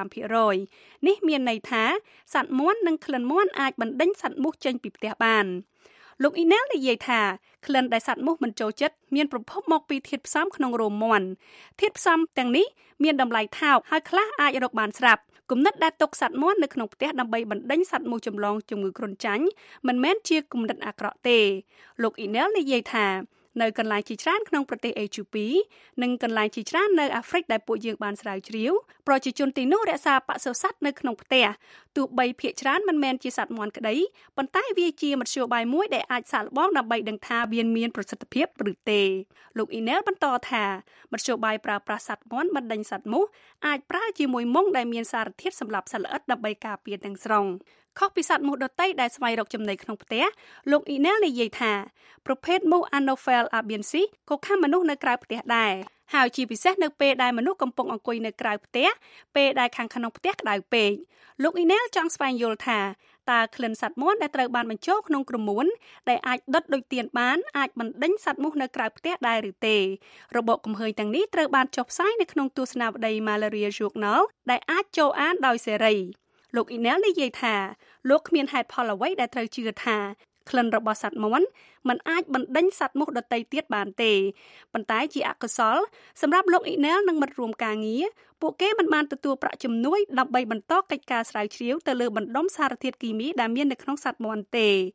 95% នេះមានន័យថាសត្វមាន់និងក្លិនមាន់អាចបណ្ដេញសត្វមូសចេញពីផ្ទះបានលោក Ignell និយាយថាក្លិនដែលសត្វមូសមិនចូលចិត្តមានប្រភពមកពីធាតុផ្សំក្នុងរោមមាន់ធាតុផ្សំទាំងនេះមានតម្លៃថោកហើយខ្លះអាចរកបានស្រាប់គំនិតដែលទុកសត្វមាន់នៅក្នុងផ្ទះដើម្បីបណ្ដេញសត្វមូសចម្លងជំងឺគ្រុនចាញ់មិនមែនជាគំនិតអាក្រក់ទេលោក Ignell និយាយថានៅកន្លែងជាច្រើនក្នុងប្រទេសអេត្យូពីនិងកន្លែងជាច្រើននៅអាហ្វ្រិកដែលពួកយើងបានស្រាវជ្រាវប្រជាជនទីនោះរក្សាបសុសត្វនៅក្នុងផ្ទះទោះបីភាគច្រើនមិនមែនជាសត្វមាន់ក្តីប៉ុន្តែវាជាមធ្យោបាយមួយដែលអាចសាកល្បងដើម្បីដឹងថាវាមានប្រសិទ្ធភាពឬទេលោក Ignell បន្តថាមធ្យោបាយប្រើប្រាស់សត្វមាន់បណ្ដេញសត្វមូសអាចប្រើជាមួយមុងដែលមានសារធាតុសម្រាប់សត្វល្អិតដើម្បីការពារទាំងស្រុងខុសពីសត្វមូសដទៃដែលស្វែងរកចំណីក្នុងផ្ទះលោក Ignell និយាយថាប្រភេទមូស Anopheles albiensis ក៏ខាំមនុស្សនៅក្រៅផ្ទះដែរហើយជាពិសេសនៅពេលដែលមនុស្សកំពុងអង្គុយនៅក្រៅផ្ទះពេលដែលខាងក្នុងផ្ទះក្តៅពេកលោក Ignell ចង់ស្វែងយល់ថាតើក្លិនសត្វមាន់ដែលត្រូវបានបញ្ចូលក្នុងក្រមួនដែលអាចដុតដូចទៀនបានអាចបណ្ដេញសត្វមូសនៅក្រៅផ្ទះដែរឬទេរបបគំហើញទាំងនេះត្រូវបានចុះផ្សាយនៅក្នុងទស្សនាវដ្តី Malaria Journal ដែលអាចចូលអានដោយសេរីលោក Ignell និយាយថាលោកគ្មានហេតុផលអ្វីដែលត្រូវជឿថាក្លិនរបស់សត្វមាន់มันអាចបណ្ដេញសត្វមូសដទៃទៀតបានទេប៉ុន្តែជាអកុសលសម្រាប់លោក Ignell និងមិត្តរួមការងារពួកគេមិនបានទទួលប្រាក់ជំនួយដើម្បីបន្តកិច្ចការស្រាវជ្រាវទៅលើបណ្ដុំសារធាតុគីមីដែលមាននៅក្នុងសត្វមាន់ទេ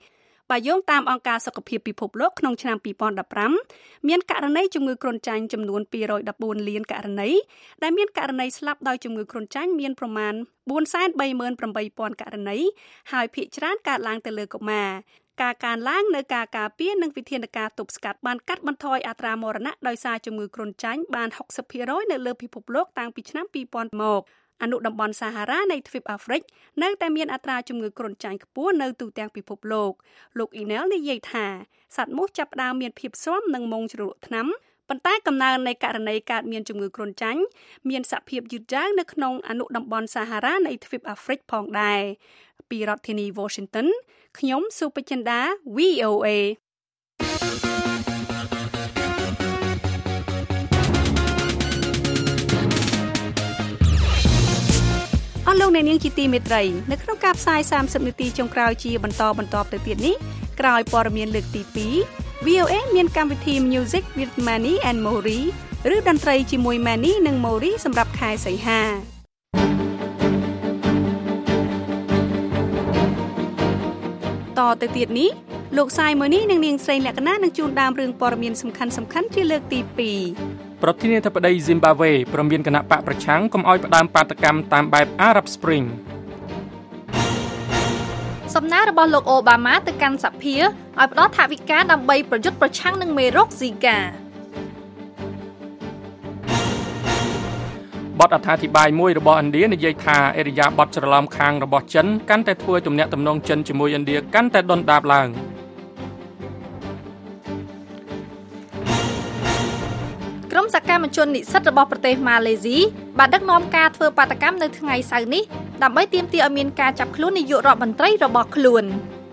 បើយោងតាមអង្គការសុខភាពពិភពលោកក្នុងឆ្នាំ2015មានករណីជំងឺគ្រុនចាញ់ចំនួន214លានករណីដែលមានករណីស្លាប់ដោយជំងឺគ្រុនចាញ់មានប្រមាណ 438,000 ករណីហើយភាគច្រើនកើតឡើងទៅលើកុមារការកើនឡើងនៅការការពារនិងវិធានការទប់ស្កាត់បានកាត់បន្ថយអត្រាមរណៈដោយសារជំងឺគ្រុនចាញ់បាន 60% នៅលើពិភពលោកតាំងពីឆ្នាំ2000មកអនុតំបន់សាហារ៉ានៃទ្វីបអាហ្វ្រិកនៅតែមានអត្រាជំងឺគ្រុនចាញ់ខ្ពស់នៅទូទាំងពិភពលោកអ៊ីណែលនិយាយថាសត្វមូសចាប់ផ្ដើមមានភាពស៊ាំនឹងមុងជ្រលក់ថ្នាំប៉ុន្តែកំណើននៃករណីកើតមានជំងឺគ្រុនចាញ់មានសភាពយឺតយ៉ាវនៅក្នុងអនុតំបន់សាហារ៉ានៃទ្វីបអាហ្វ្រិកផងដែរពីរដ្ឋធានី Washington ខ្ញុំសុបចិន្តា VOA អស់លោកអ្នកនាងជាទីមេត្រីនៅក្នុងការផ្សាយ30នាទីចុងក្រោយជាបន្តទៅទៀតនេះក្រោយព័ត៌មានលើកទី2 VOA មានកម្មវិធី Music with Manny and Mori ឬតន្ត្រីជាមួយ Manny និង Mori សម្រាប់ខែសីហាតទៅទៀតនេះលោកសាយម៉ូនីនិងនាងស្រីលក្ខណានឹងជួនដើមរឿងព័ត៌មានសំខាន់ជាលើកទី2 ប្រធានាធិបតី Zimbabwe ព្រមមានគណៈបកប្រឆាំងកុំឲ្យផ្ដើមបាតកម្មតាមបែប Arab Spring សំណើរបស់លោកអូបាម៉ាទៅកាន់សភាឲ្យផ្ដល់ថវិកាដើម្បីប្រយុទ្ធប្រឆាំងនឹងមេរោគ Zika បទអត្ថាធិប្បាយមួយរបស់ឥណ្ឌានិយាយថាអេរយាបទច្រឡំខាងរបស់ចិនកាន់តែធ្វើទំនាក់ទំនងចិនជាមួយឥណ្ឌាកាន់តែដុនដាបឡើងក្រុមសកម្មជននិស្សិតរបស់ប្រទេសម៉ាឡេស៊ីបានដឹកនាំការធ្វើបាតកម្មនៅថ្ងៃសៅរ៍នេះដើម្បីទាមទារឲ្យមានការចាប់ខ្លួននាយករដ្ឋមន្ត្រីរបស់ខ្លួន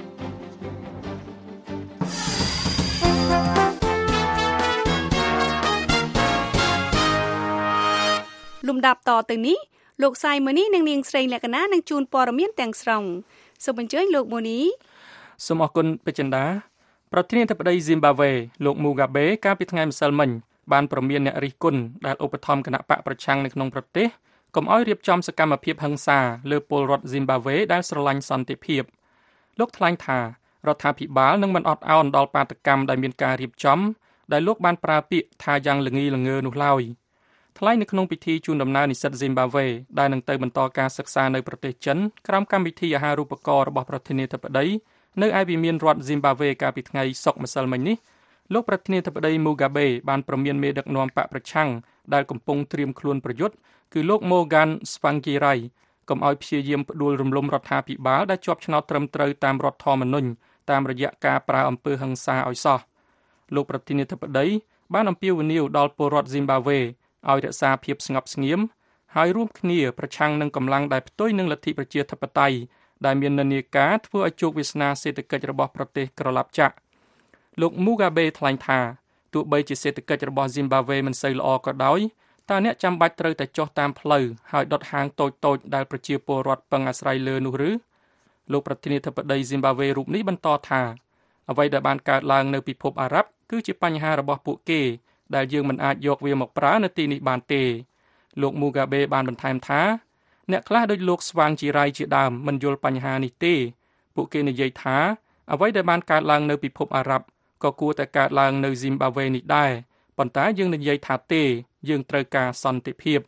លំដាប់តទៅនេះលោកសាយម៉ូនីនិងនាងស្រីលក្ខណានឹងជួនព័ត៌មានទាំងស្រុងសូមអញ្ជើញលោកម៉ូនីសូមអរគុណពេជ្រចិន្តាប្រធានាធិបតី Zimbabwe លោក Mugabe កាលពីថ្ងៃម្សិលមិញបានព្រមានអ្នករិះគន់ដែលឧបត្ថម្ភគណៈបកប្រឆាំងនៅក្នុងប្រទេសកុំឲ្យរៀបចំសកម្មភាពហិង្សាលើពលរដ្ឋ Zimbabwe ដែលស្រឡាញ់សន្តិភាពលោកថ្លែងថារដ្ឋាភិបាលនឹងមិនអត់ឱនដល់បាតកម្មដែលមានការរៀបចំដែលលោកបានប្រើពាក្យថាយ៉ាងល្ងីល្ងើនោះឡើយថ្លែងនៅក្នុងពិធីជូនដំណើរនិស្សិត Zimbabwe ដែលនឹងទៅបន្តការសិក្សានៅប្រទេសចិនក្រោមកម្មវិធីអាហារូបករណ៍របស់ប្រធានាធិបតីនៅឯវិមានរដ្ឋ Zimbabwe កាលពីថ្ងៃសុក្រម្សិលមិញនេះលោកប្រធានាធិបតី Mugabe បានព្រមានមេដឹកនាំបកប្រឆាំងដែលកំពុងត្រៀមខ្លួនប្រយុទ្ធគឺលោក Morgan Tsvangirai កុំឲ្យព្យាយាមផ្ដួលរំលំរដ្ឋាភិបាលដែលជាប់ឆ្នោតត្រឹមត្រូវតាមរដ្ឋធម្មនុញ្ញតាមរយៈការប្រើអំពើហិង្សាឲ្យសោះលោកប្រធានាធិបតីបានអំពាវនាវដល់ពលរដ្ឋ Zimbabwe ឲ្យរក្សាភាពស្ងប់ស្ងៀមហើយរួមគ្នាប្រឆាំងនឹងកម្លាំងដែលផ្ទុយនឹងលទ្ធិប្រជាធិបតេយ្យដែលមាននិន្នាការធ្វើឲ្យជោគវាសនាសេដ្ឋកិច្ចរបស់ប្រទេសក្រឡាប់ចាក់លោក Mugabe ថ្លែងថាទោះបីជាសេដ្ឋកិច្ចរបស់ Zimbabwe មិនសូវល្អក៏ដោយតើអ្នកចាំបាច់ត្រូវតែចុះតាមផ្លូវហើយដុតហាងតូចៗដែលប្រជាពលរដ្ឋពឹងអាស្រ័យលើនោះឬលោកប្រធានាធិបតី Zimbabwe រូបនេះបន្តថាអ្វីដែលបានកើតឡើងនៅពិភពអារ៉ាប់គឺជាបញ្ហារបស់ពួកគេដែលយើងមិនអាចយកវាមកប្រើនៅទីនេះបានទេលោក Mugabe បានបន្ថែមថាអ្នកខ្លះដូចលោកស្វាងជីរ៉ៃជាដើមមិនយល់បញ្ហានេះទេពួកគេនិយាយថាអ្វីដែលបានកើតឡើងនៅពិភពអារ៉ាប់ក៏គួរតែកើតឡើងនៅ Zimbabwe នេះដែរប៉ុន្តែយើងនិយាយថាទេយើងត្រូវការសន្តិភាព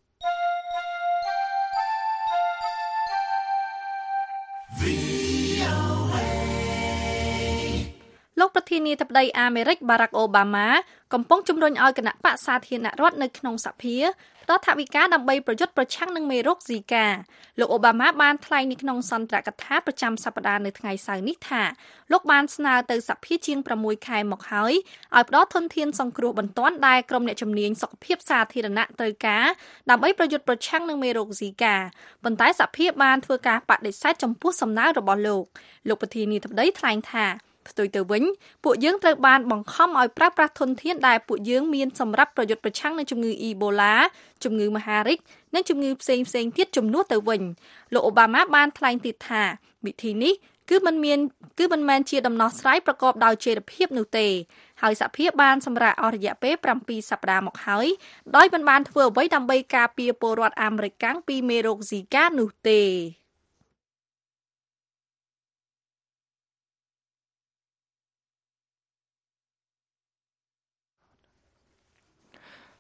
លោកប្រធានាធិបតីអាមេរិក Barack Obama កំពុងជំរុញឲ្យគណៈបក្សសាធារណរដ្ឋនៅក្នុងសភាផ្ដល់ថវិកាដើម្បីប្រយុទ្ធប្រឆាំងនឹងមេរោគ Zika លោកអូបាម៉ាបានថ្លែងនៅក្នុងសន្ទរកថាប្រចាំសប្តាហ៍នៅថ្ងៃសៅរ៍នេះថាលោកបានស្នើទៅសភាជាង6ខែមកហើយឲ្យផ្ដល់ធនធានសង្គ្រោះបន្ទាន់ដែលក្រុមអ្នកជំនាញសុខភាពសាធារណៈត្រូវការដើម្បីប្រយុទ្ធប្រឆាំងនឹងមេរោគ Zika ប៉ុន្តែសភាបានធ្វើការបដិសេធចំពោះសំណើរបស់លោកប្រធានាធិបតីថ្លែងថាផ្ទុយទៅវិញពួកយើងត្រូវបានបង្ខំឲ្យប្រើប្រាស់ធនធានដែលពួកយើងមានសម្រាប់ប្រយុទ្ធប្រឆាំងនឹងជំងឺអ៊ីបូឡាជំងឺមហារីកនិងជំងឺផ្សេងៗទៀតជំនួសទៅវិញលោកអូបាម៉ាបានថ្លែងទៀតថាវិធីនេះគឺមិនមែនជាដំណោះស្រាយប្រកបដោយចីរភាពនោះទេហើយសហភាពបានសម្រាប់អស់រយៈពេល7សប្តាហ៍មកហើយដោយមិនបានធ្វើអ្វីដើម្បីការពារពលរដ្ឋអាមេរិកកាំងពីមេរោគ Zika នោះទេ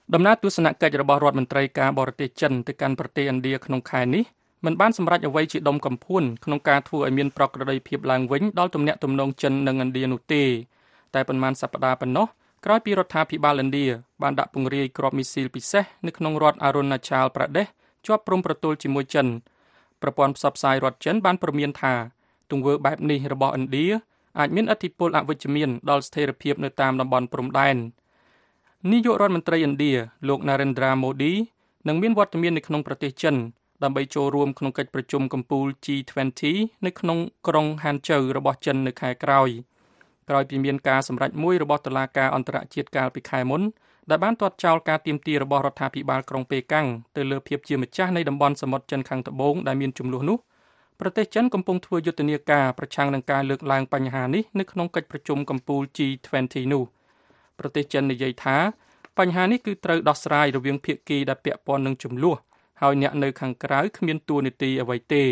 ដំណើរទស្សនកិច្ចរបស់រដ្ឋមន្ត្រីការបរទេសចិនទៅកាន់ប្រទេសឥណ្ឌាក្នុងខែនេះមិនបានសម្រេចអ្វីជាដុំកំភួនក្នុងការធ្វើឲ្យមានប្រក្រតីភាពឡើងវិញដល់ទំនាក់ទំនងចិននិងឥណ្ឌានោះទេតែប៉ុន្មានសប្តាហ៍ប៉ុណ្ណោះក្រោយពីរដ្ឋាភិបាលឥណ្ឌាបានដាក់ពង្រាយគ្រាប់មីស៊ីលពិសេសនៅក្នុងរដ្ឋអារុណច្ឆាល់ប្រទេសជាប់ព្រំប្រទល់ជាមួយចិនប្រព័ន្ធផ្សព្វផ្សាយរដ្ឋចិនបានព្រមានថាទង្វើបែបនេះរបស់ឥណ្ឌាអាចមានឥទ្ធិពលអវិជ្ជមានដល់ស្ថិរភាពនៅតាមតំបន់ព្រំដែននាយករដ្ឋមន្ត្រីឥណ្ឌាលោក Narendra Modi នឹងមានវត្តមាននៅក្នុងប្រទេសចិនដើម្បីចូលរួមក្នុងកិច្ចប្រជុំកំពូល G20 នៅក្នុងក្រុងហានជូវរបស់ចិននៅខែក្រោយពីមានការសម្រេចមួយរបស់តុលាការអន្តរជាតិកាលពីខែមុនដែលបានទាត់ចោលការទាមទាររបស់រដ្ឋាភិបាលក្រុងប៉េកាំងទៅលើភាពជាម្ចាស់នៃតំបន់សមុទ្រចិនខាងត្បូងដែលមានជម្លោះនោះប្រទេសចិនកំពុងធ្វើយុទ្ធនាការប្រឆាំងនឹងការលើកឡើងបញ្ហានេះនៅក្នុងកិច្ចប្រជុំកំពូល G20 នោះប្រទេសចិននិយាយថាបញ្ហានេះគឺត្រូវដោះស្រាយរវាងភាគីដែលពាក់ព័ន្ធនឹងជម្លោះហើយអ្នកនៅខាងក្រៅគ្មានតួនាទីអ្វីទេ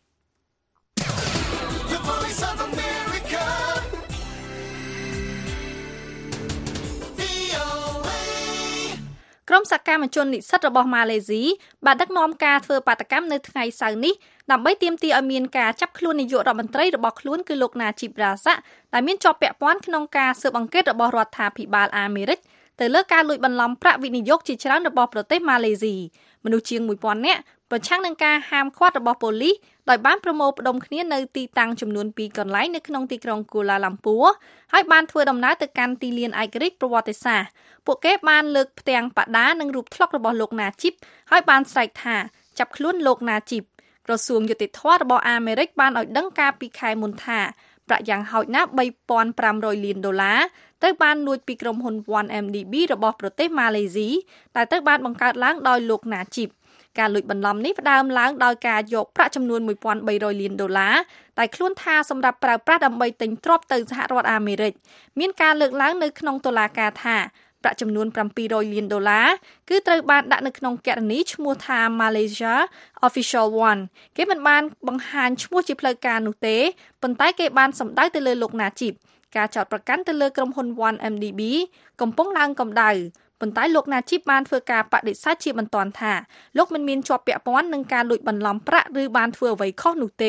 ក្រុមសកម្មជននិស្សិតរបស់ម៉ាឡេស៊ីបានដឹកនាំការធ្វើបាតកម្មនៅថ្ងៃសៅរ៍នេះដើម្បីទាមទារឲ្យមានការចាប់ខ្លួននាយករដ្ឋមន្ត្រីរបស់ខ្លួនគឺលោកណាជីបរ៉ាសាក់ដែលមានជាប់ពាក់ព័ន្ធក្នុងការស៊ើបអង្កេតរបស់រដ្ឋាភិបាលអាមេរិកទៅលើការលួចបន្លំប្រាក់វិនិយោគជាច្រើនរបស់ប្រទេសម៉ាឡេស៊ីមនុស្សជាង 1000 នាក់ប្រឆាំងនឹងការហាមឃាត់របស់ប៉ូលីសដោយបានប្រមូលផ្ដុំគ្នានៅទីតាំងចំនួន2កន្លែងនៅក្នុងទីក្រុងគូឡាឡាំពួរហើយបានធ្វើដំណើរទៅកាន់ទីលានឯករាជ្យប្រវត្តិសាស្ត្រពួកគេបានលើកផ្ទាំងបដានិងរូបថ្លុករបស់លោកណាជីបហើយបានស្រែកថាចាប់ខ្លួនលោកណាជីបក្រសួងយុតិធម៌របស់អាមេរិកបានឲ្យដឹងកាលពីខែមុនថាប្រាក់យ៉ាងហោចណាស់$3,500 លានត្រូវបានលួចពីក្រុមហ៊ុន 1MDB របស់ប្រទេសម៉ាឡេស៊ីដែលត្រូវបានបង្កើតឡើងដោយលោកណាជីបការលួចបន្លំនេះផ្ដើមឡើងដោយការយកប្រាក់ចំនួន$1,300 លានតែខ្លួនថាសម្រាប់ប្រើប្រាស់ដើម្បីទិញទ្រព្យទៅសហរដ្ឋអាមេរិកមានការលើកឡើងនៅក្នុងតុលាការថាប្រាក់ចំនួន$700 លានគឺត្រូវបានដាក់នៅក្នុងគណនីឈ្មោះថា Malaysia Official One គេមិនបានបង្ហាញឈ្មោះជាផ្លូវការនោះទេប៉ុន្តែគេបានសម្ដៅទៅលើលោកណាជីបការចោទប្រកាន់ទៅលើក្រុមហ៊ុន 1MDB កំពុងឡើងកម្ដៅប៉ុន្តែលោកណាជីបបានធ្វើការបដិសេធជាបន្ទាន់ថាលោកមិនមានជាប់ពាក់ព័ន្ធនឹងការលួចបន្លំប្រាក់ឬបានធ្វើអ្វីខុសនោះទេ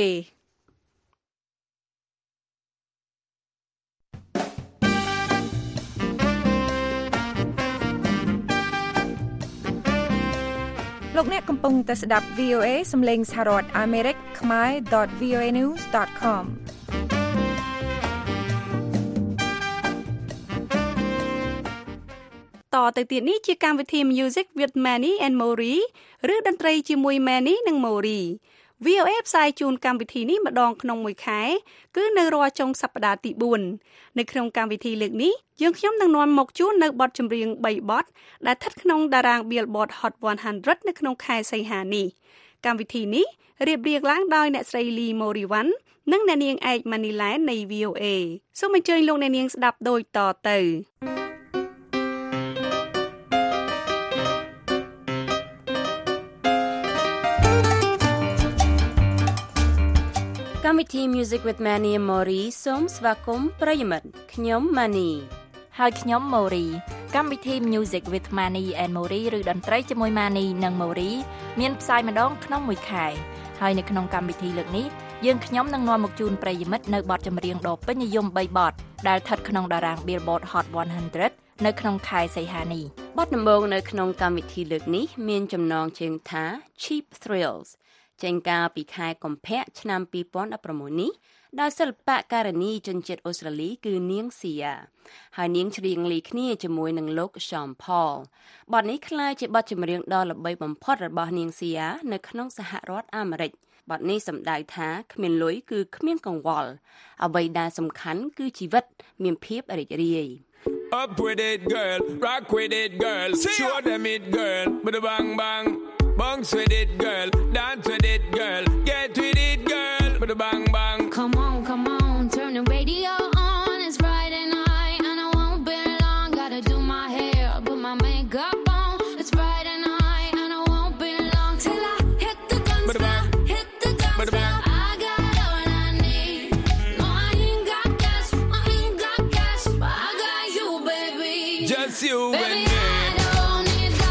លោកអ្នកកំពុងតែស្ដាប់ VOA សំឡេងសហរដ្ឋអាមេរិកខ្មែរ .voanews.com តទៅទៀតនេះជាកម្មវិធី Music with Manny and Mori ឬតន្ត្រីជាមួយ Manny និង Mori VOA ផ្សាយជូនកម្មវិធីនេះម្ដងក្នុងមួយខែគឺនៅរាល់ចុងសប្តាហ៍ទី4នៅក្នុងកម្មវិធីលើកនេះយើងខ្ញុំនឹងនាំមកជូននៅបទចម្រៀង3បទដែលស្ថិតក្នុងតារាង Billboard Hot 100 នៅក្នុងខែសីហានេះកម្មវិធីនេះរៀបរៀងឡើងដោយអ្នកស្រី Lee Moriwan និងអ្នកនាងឯក Maniland នៃ VOA សូមអញ្ជើញលោកអ្នកនាងស្ដាប់ដូចតទៅកម្មវិធី Music with Manny and Mori សូមស្វាគមន៍ប្រិយមិត្តខ្ញុំ Manny ហើយខ្ញុំ Mori កម្មវិធី Music with Manny and Mori ឬតន្ត្រីជាមួយ Manny និង Mori មានផ្សាយម្ដងក្នុងមួយខែហើយនៅក្នុងកម្មវិធីលើកនេះយើងខ្ញុំនឹងនាំមកជូនប្រិយមិត្តនៅបទចម្រៀងដ៏ពេញនិយម3បទដែលស្ថិតក្នុងតារាង Billboard Hot 100នៅក្នុងខែសីហានេះបទដំបូងនៅក្នុងកម្មវិធីលើកនេះមានចំណងជើងថា Cheap Thrillsចេញកាលពីខែកុម្ភៈឆ្នាំ2016នេះដោយសិល្បករនីជនជាតិអូស្ត្រាលីគឺនាងស៊ីយ៉ាហើយនាងច្រៀងលីគ្នាជាមួយនឹងលោក Sean Paul បទនេះក្លាយជាបទចម្រៀងដ៏ល្បីបំផុតរបស់នាងស៊ីយ៉ានៅក្នុងសហរដ្ឋអាមេរិកបទនេះសំដៅថាគ្មានលុយគឺគ្មានកង្វល់អ្វីដែលសំខាន់គឺជីវិតមានភាពរីករាយ Up with it girl rock with it girl show them it girl bada bang bang bounce with it girl dance with it girl get with it girl bada bang bang come on turn the radio on it's Friday night and I won't be long gotta do my hair put my makeup on it's Friday night and I won't be long till I hit the dance floor I got all I need no I ain't got cash but I got you baby just you baby, and me I don't need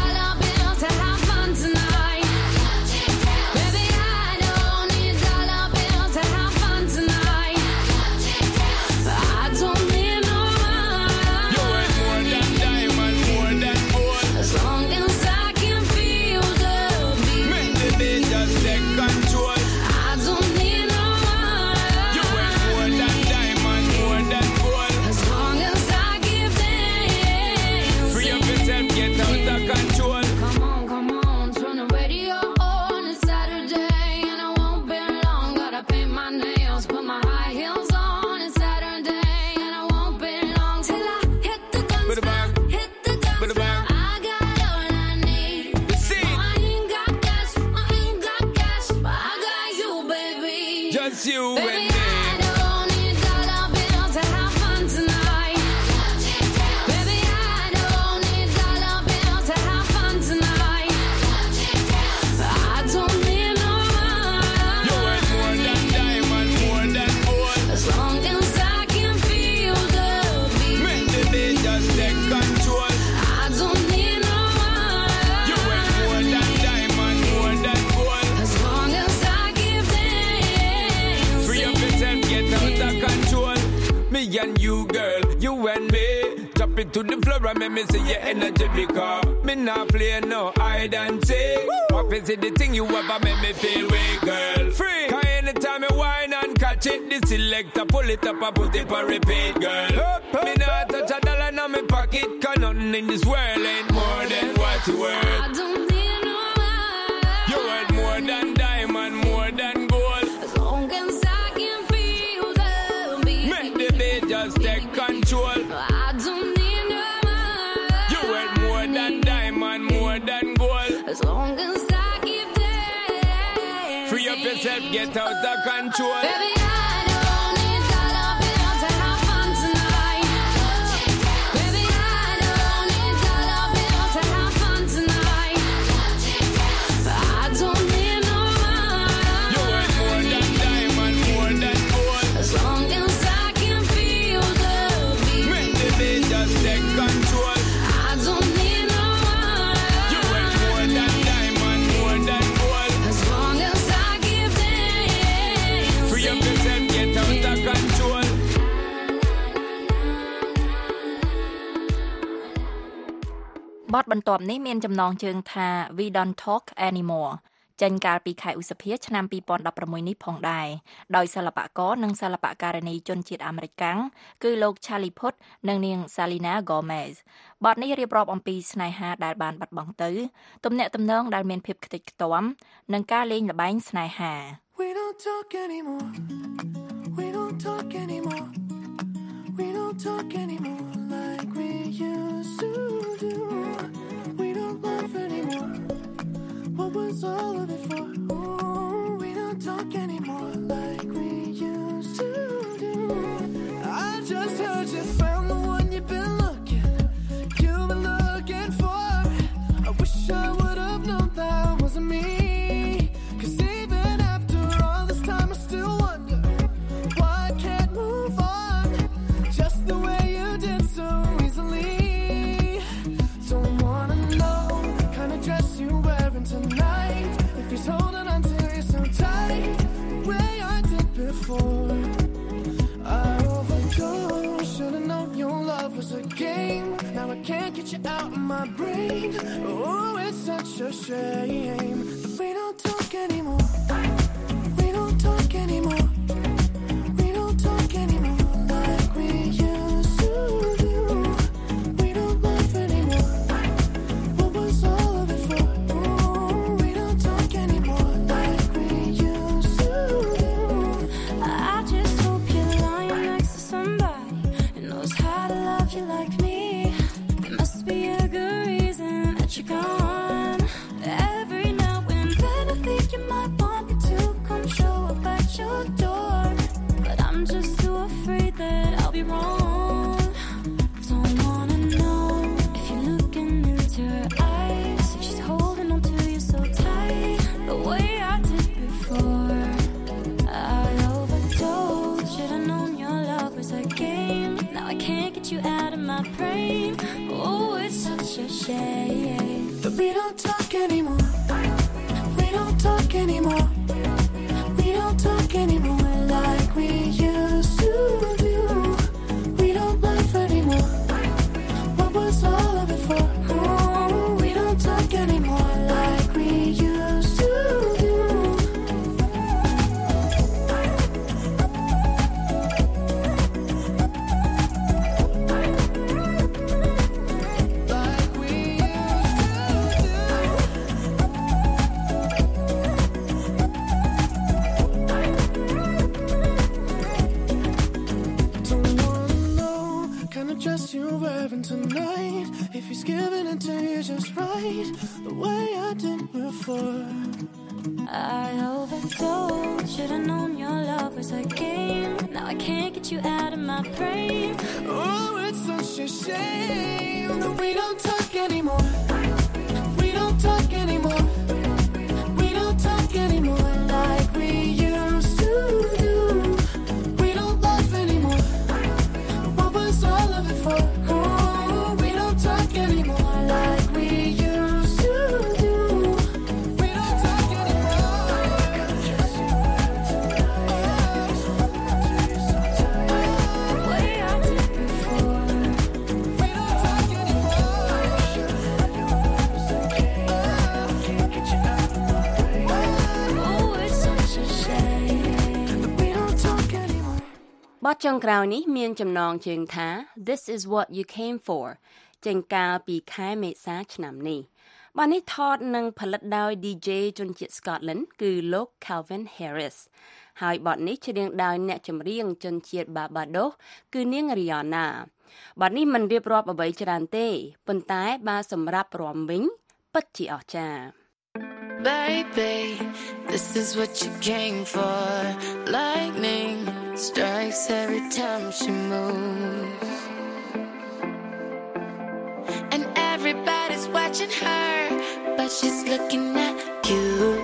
just you Baby, and me. I don't need dollar bills to have fun tonight. Baby, I don't need dollar bills to have fun tonight. I don't need no money. You worth more than diamond, more than gold. As long as I can feel the beat. Make the day just take control. I don't need no money. You worth more than diamond, more than gold. As long as I give them. Free up yourself, get out of control. Me and you, girl, you and me. Drop it to the floor and make me see your energy because me not play no hide and seek. What is it the thing you ever make me feel weak, girl? Free. Cause anytime me whine and catch it, the selector pull it up and put it for repeat, girl. Me not touch a dollar in my pocket, cause nothing in this world ain't more than what you worth. I don't need no money. You worth more than diamond, more than gold. As long as I can feel the beat. Make the beat just take control. I don't need no money. You worth more than diamond, more than gold. As long as I give them. Free up yourself, get out of control. Baby, I don't need dollar bills to have fun tonight. Baby, I don't need dollar bills to have fun tonight. I don't need no money. You worth more than diamond, more than gold. As long as I can feel the beat. Make the beat just take control. I don't need no money. You worth more than diamond, more than gold. As long as I give them. Free up yourself, get out of control. បទបន្ទាប់នេះមានចំណងជើងថា We Don't Talk Anymore ចេញកាលពីខែឧសភាឆ្នាំ2016នេះផងដែរដោយសិល្បករនិងសិល្បករនីជនជាតិអាមេរិកកាំងគឺលោក Charlie Puth និងនាង Selena Gomez បទនេះរៀបរាប់អំពីស្នេហាដែលបានបាត់បង់ទៅទំនាក់ទំនងដែលមានភាពខ្ទេចខ្ទាំនិងការលេងល្បែងស្នេហា We don't talk anymore. We don't talk anymore. We don't talk anymore like we used to do. We don't laugh anymore. What was all of it for? Ooh, we don't talk anymore like we used to do. I just heard you found the one you've been looking for. I wish I would have known that wasn't me. 'Cause even after all this time, I still wonder why I can't move on just the way you did so easily. Don't wanna know the kind of dress you're wearing tonight. If he's holding on to you so tight, the way I did before. I overdosed. Should've known your love was a game. Now I can't get you out of my brain. Oh, it's such a shame that we don't talk anymore. We don't talk anymore. We don't talk anymore like we used to do. We don't laugh anymore. What was all of it for? Ooh, we don't talk anymore like we used to do. I just hope you're lying next to somebody who knows how to love you like me. There must be a good reason that you're gone. Every now and then I think you might want me to come show up at your door, but I'm just too afraid that I'll be wrong. Don't wanna know if you're looking into her eyes, if she's holding on to you so tight, the way I did before. I overdosed. Should've known your love was a game. Now I can't get you out of my brain. Oh, it's such a shame that we don't talk anymore. We don't talk anymore. We don't talk anymore like we used to do. We don't laugh anymore. What was all of it for? Oh, we don't talk anymore like we used to do. Like we used to do. Don't wanna know kind of dress you're wearing tonight. If he's giving it to you just right, the way I did before. I overdosed. Should've known your love was a game. Now I can't get you out of my brain. Oh, it's such a shame that we don't talk anymore. We don't talk anymore. We don't talk anymore like we used to do. We don't love anymore. What was all of it for? Oh, we don't talk anymore like we used to do. We don't talk anymore. Way I did before. We don't talk anymore. Oh, it's such a shame that we don't talk anymore. បទចុងក្រោយនេះមានចំណងជើងថា This is what you came for ចេញកាលពីខែមេសាឆ្នាំនេះបទនេះថតនិងផលិតដោយ DJ ជនជាតិ Scotland គឺលោក Calvin Harris ហើយបទនេះច្រៀងដោយអ្នកចម្រៀងជនជាតិ Barbados គឺនាង Rihanna បទនេះមិនរៀបរាប់អ្វីច្រើនទេប៉ុន្តែបើសម្រាប់រាំវិញពិតជាអស្ចារ្យ Baby, this is what you came for. Lightning strikes every time she moves. And everybody's watching her, but she's looking at you.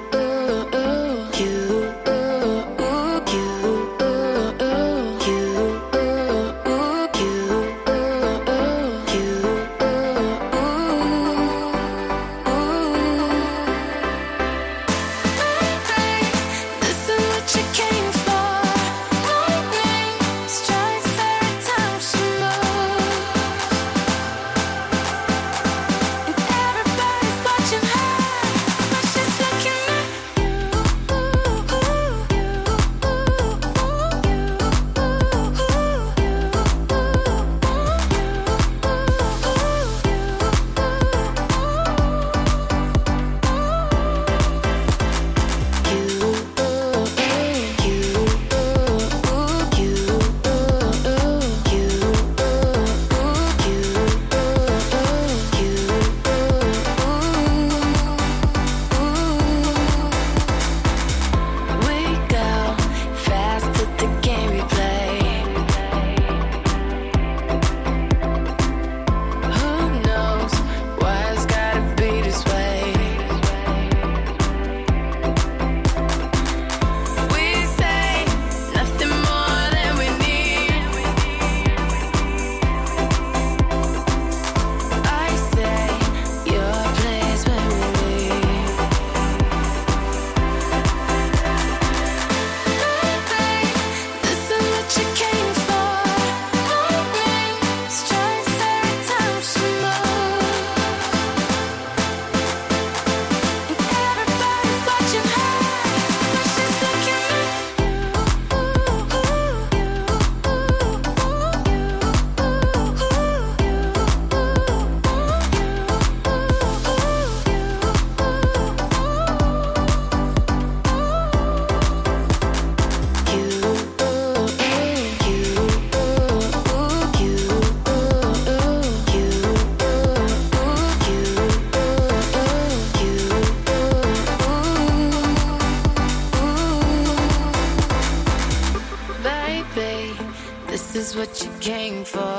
is what you came for.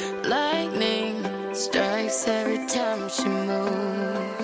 Lightning strikes every time she moves.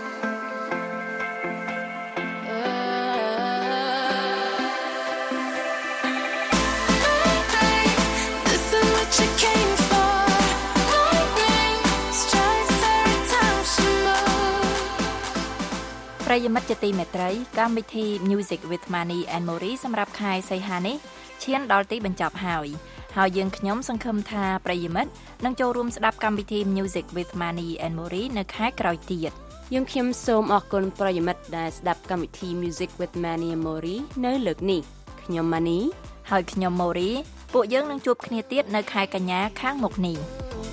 This is what you came for. Lightning strikes every time she moves. ប្រិយមិត្តជាទីមេត្រីកម្មវិធី Music with Mani and Mori សម្រាប់ខែសីហានេះឈានដល់ទីបញ្ចប់ហើយយើងខ្ញុំសង្ឃឹមថាប្រិយមិត្តនឹងចូលរួមស្ដាប់កម្មវិធី Music with Mani and Mori នៅខែក្រោយទៀតយើងខ្ញុំសូមអរគុណប្រិយមិត្តដែលស្ដាប់កម្មវិធី Music with Mani and Mori នៅលើកនេះខ្ញុំ Mani ហើយខ្ញុំ Mori ពួកយើងនឹងជួបគ្នាទៀតនៅខែកញ្ញាខាងមុខនេះ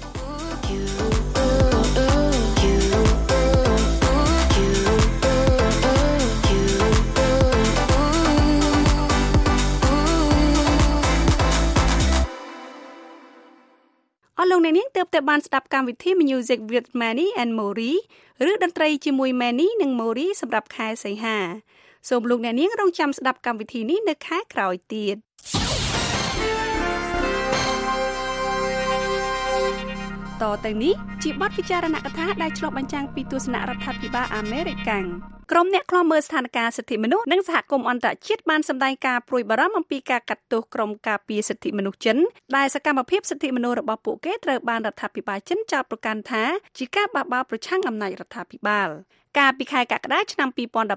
អស់លោកអ្នកនាងទើបតែបានស្ដាប់កម្មវិធី Music with Mani and Mori ឬតន្ត្រីជាមួយ Mani និង Mori សម្រាប់ខែសីហាសូមលោកអ្នកនាងរងចាំស្ដាប់កម្មវិធីនេះនៅខែក្រោយទៀតតទៅនេះជាបទពិចារណកថាដែលឆ្លុះបញ្ចាំងពីទស្សនៈរដ្ឋាភិបាលអាមេរិកក្រុមអ្នកឃ្លាំមើលស្ថានភាពសិទ្ធិមនុស្សនិងសហគមន៍អន្តរជាតិបានសម្ដែងការព្រួយបារម្ភអំពីការកាត់ទោសក្រុមការពារសិទ្ធិមនុស្សចិនដែលសកម្មភាពសិទ្ធិមនុស្សរបស់ពួកគេត្រូវបានរដ្ឋាភិបាលចិនចោទប្រកាន់ថាជាការបះបោរប្រឆាំងអំណាចរដ្ឋាភិបាលកាលពីខែកក្កដាឆ្នាំ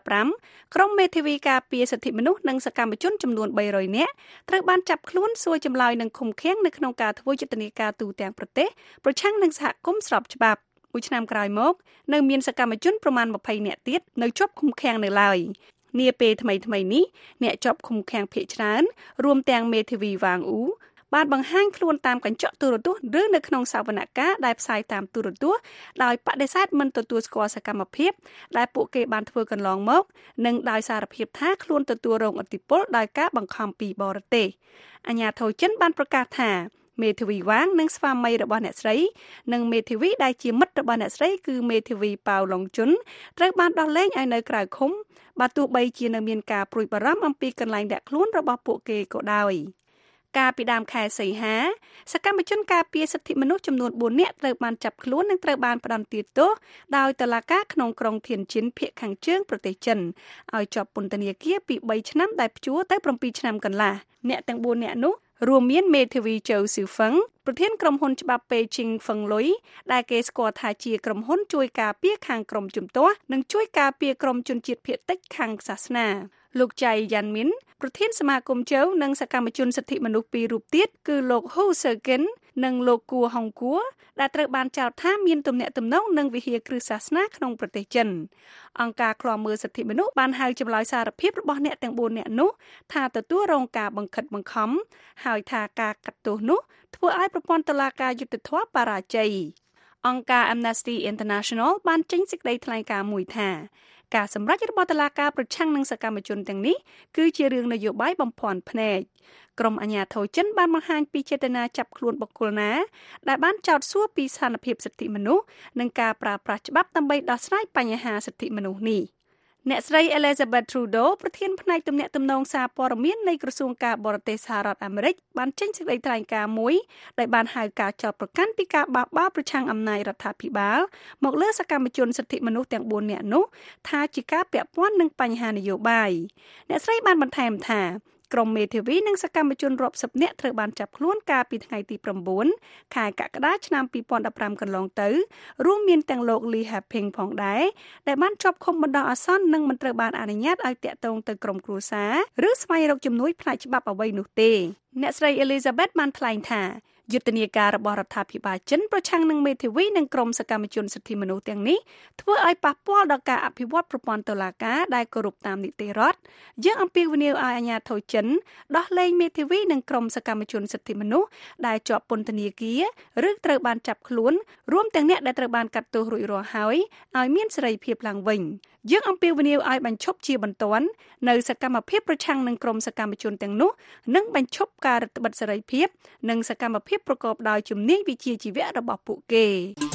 2015ក្រុមមេធាវីការពារសិទ្ធិមនុស្សនិងសកម្មជនចំនួន300នាក់ត្រូវបានចាប់ខ្លួនសួរចម្លើយនិងឃុំឃាំងនៅក្នុងការធ្វើយុទ្ធនាការទូទាំងប្រទេសប្រឆាំងនឹងសហគមន៍ស្របច្បាប់មួយឆ្នាំក្រោយមកនៅមានសកម្មជនប្រមាណ20នាក់ទៀតនៅជាប់ឃុំឃាំងនៅឡើយនាពេលថ្មីនេះអ្នកជាប់ឃុំឃាំងភាគច្រើនរួមទាំងមេធាវីវ៉ាងអ៊ូបានបង្ហាញខ្លួនតាមកញ្ចក់ទូរទស្សន៍ឬនៅក្នុងសវនកម្មដែលផ្សាយតាមទូរទស្សន៍ដោយបដិសេធមិនទទួលស្គាល់សកម្មភាពដែលពួកគេបានធ្វើកន្លងមកនិងដោយសារភាពថាខ្លួនទទួលរងឥទ្ធិពលដោយការបង្ខំពីបរទេសអាជ្ញាធរចិនបានប្រកាសថាមេធាវីវ៉ាងនិងស្វាមីរបស់អ្នកស្រីនិងមេធាវីដែលជាមិត្តរបស់អ្នកស្រីគឺមេធាវីប៉ៅឡុងជុនត្រូវបានដោះលែងឲ្យនៅក្រៅឃុំបើទោះបីជានៅមានការព្រួយបារម្ភអំពីកន្លែងលាក់ខ្លួនរបស់ពួកគេក៏ដោយកាលពីដើមខែសីហាសកម្មជនការពារសិទ្ធិមនុស្សចំនួន4នាក់ត្រូវបានចាប់ខ្លួននិងត្រូវបានផ្តន្ទាទោសដោយតុលាការក្នុងក្រុងធានជិនភាគខាងជើងប្រទេសចិនឲ្យជាប់ពន្ធនាគារពី3ឆ្នាំដែលព្យួរទៅ7ឆ្នាំកន្លះអ្នកទាំង4នាក់នោះរួមមានមេធាវីជូស៊ូហ្វឹងប្រធានក្រុមហ៊ុនច្បាប់ពេជីងហ្វឹងលុយដែលគេស្គាល់ថាជាក្រុមហ៊ុនជួយការពារខាងក្រមជំទាស់និងជួយការពារក្រុមជនជាតិភាគតិចខាងសាសនាលោកចៃយ៉ាន់មីនប្រធានសមាគមជូនិងសកម្មជនសិទ្ធិមនុស្សពីររូបទៀតគឺលោកហ៊ូសឺគិននិងលោកគួហុងគួដែលត្រូវបានចោទថាមានទំនាក់ទំនងនឹងវិហារគ្រឹះសាសនាក្នុងប្រទេសចិនអង្គការឃ្លាំមើលសិទ្ធិមនុស្សបានហៅចម្លើយសារភាពរបស់អ្នកទាំង4នាក់នោះថាទទួលរងការបង្ខិតបង្ខំហើយថាការកាត់ទោសនោះធ្វើឲ្យប្រព័ន្ធតុលាការយុត្តិធម៌បរាជ័យអង្គការ Amnesty International បានចេញសេចក្តីថ្លែងការណ៍មួយថាការសម្រេចរបស់តុលាការប្រឆាំងនឹងសកម្មជនទាំងនេះគឺជារឿងនយោបាយបំភាន់ភ្នែកក្រុមអាជ្ញាធរចិនបានបង្ហាញពីចេតនាចាប់ខ្លួនបុគ្គលណាដែលបានចោទសួរពីស្ថានភាពសិទ្ធិមនុស្សនិងការប្រើប្រាស់ច្បាប់ដើម្បីដោះស្រាយបញ្ហាសិទ្ធិមនុស្សនេះអ្នកស្រី Elizabeth Trudeau ប្រធានផ្នែកទំនាក់ទំនងសារព័ត៌មាននៃក្រសួងការបរទេសសហរដ្ឋអាមេរិកបានចេញសេចក្តីថ្លែងការណ៍មួយដែលបានហៅការចោទប្រកាន់ពីការបះបោរប្រឆាំងអំណាចរដ្ឋាភិបាលមកលើសកម្មជនសិទ្ធិមនុស្សទាំង4នាក់នោះថាជាការពាក់ព័ន្ធនឹងបញ្ហានយោបាយអ្នកស្រីបានបន្ថែមថាក្រុមមេធាវីនិងសកម្មជនរាប់សិបនាក់ត្រូវបានចាប់ខ្លួនកាលពីថ្ងៃទី9ខែកក្កដាឆ្នាំ2015កន្លងទៅរួមមានទាំងលោក Lee Haping ផងដែរដែលបានជាប់ឃុំបណ្ដោះអាសន្ននិងមិនត្រូវបានអនុញ្ញាតឲ្យតាក់ទងទៅក្រុមគ្រួសារឬស្វែងរកជំនួយផ្នែកច្បាប់អ្វីនោះទេអ្នកស្រី Elizabeth បានថ្លែងថាយុទ្ធនាការរបស់រដ្ឋាភិបាលចិនប្រឆាំងនឹងមេធាវីនិងក្រុមសកម្មជនសិទ្ធិមនុស្សទាំងនេះធ្វើឲ្យប៉ះពាល់ដល់ការអភិវឌ្ឍប្រព័ន្ធតុលាការដែលគោរពតាមនីតិរដ្ឋយើងអំពាវនាវឲ្យអាជ្ញាធរចិនដោះលែងមេធាវីនិងក្រុមសកម្មជនសិទ្ធិមនុស្សដែលជាប់ពន្ធនាគារឬត្រូវបានចាប់ខ្លួនរួមទាំងអ្នកដែលត្រូវបានកាត់ទោសរួចរាល់ហើយឲ្យមានសេរីភាពឡើងវិញយើងអំពាវនាវឲ្យបញ្ឈប់ជាបន្ទាន់នៅសកម្មភាពប្រឆាំងនឹងក្រុមសកម្មជនទាំងនោះនិងបញ្ឈប់ការរឹតបន្តឹងសេរីភាពនិងសកម្មភាពប្រកបដោយជំនាញវិជ្ជាជីវៈរបស់ពួកគេ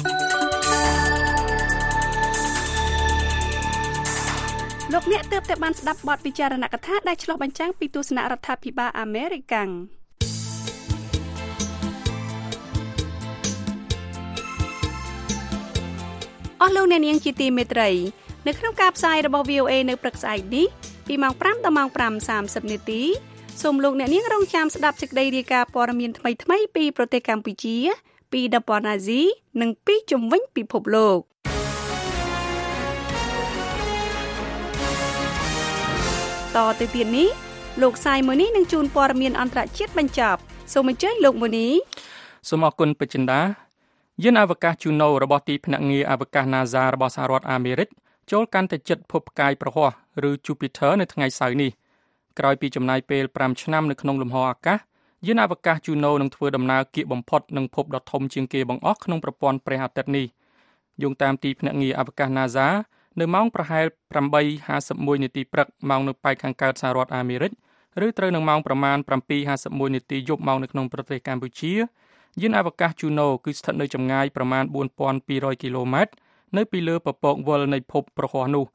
លោកអ្នកទើបតែបានស្ដាប់បទពិចារណកថាដែលឆ្លុះបញ្ចាំងពីទស្សនៈរដ្ឋាភិបាលអាមេរិកអស់លោកអ្នកនាងជាទីមេត្រីនៅក្នុងការផ្សាយរបស់ VOA នៅព្រឹកស្អែកនេះពីម៉ោង5ដល់ម៉ោង 5:30 នាទីសូមលោកអ្នកនាងរងចាំស្ដាប់សេចក្តីរាយការណ៍ព័ត៌មានថ្មីៗពីប្រទេសកម្ពុជាពីតំបន់អាស៊ីនិងពីជុំវិញពិភពលោកតទៅទៀតនេះលោកសាយម៉ូនីនឹងជួនព័ត៌មានអន្តរជាតិបញ្ចប់សូមអញ្ជើញលោកម៉ូនីសូមអរគុណពេជ្រចិន្តាយានអវកាស Juno របស់ទីភ្នាក់ងារអវកាស NASA របស់សហរដ្ឋអាមេរិកចូលកាន់តែជិតភពផ្កាយប្រហ័សឬ Jupiter នៅថ្ងៃសៅរ៍នេះក្រោយពីចំណាយពេល5ឆ្នាំនៅក្នុងលំហអាកាសយានអវកាស Juno នឹងធ្វើដំណើរគៀកបំផុតនឹងភពដ៏ធំជាងគេបង្អស់ក្នុងប្រព័ន្ធព្រះអាទិត្យនេះយោងតាមទីភ្នាក់ងារអវកាស NASA នៅម៉ោងប្រហែល 8:51 នាទីព្រឹកម៉ោងនៅប៉ែកខាងកើតសហរដ្ឋអាមេរិកឬត្រូវនឹងម៉ោងប្រមាណ 7:51 នាទីយប់ម៉ោងនៅក្នុងប្រទេសកម្ពុជាយានអវកាស Juno គឺស្ថិតនៅចម្ងាយប្រមាណ 4,200 គីឡូម៉ែត្រនៅពីលើពពកវិលនៃភពប្រហ័សនោះ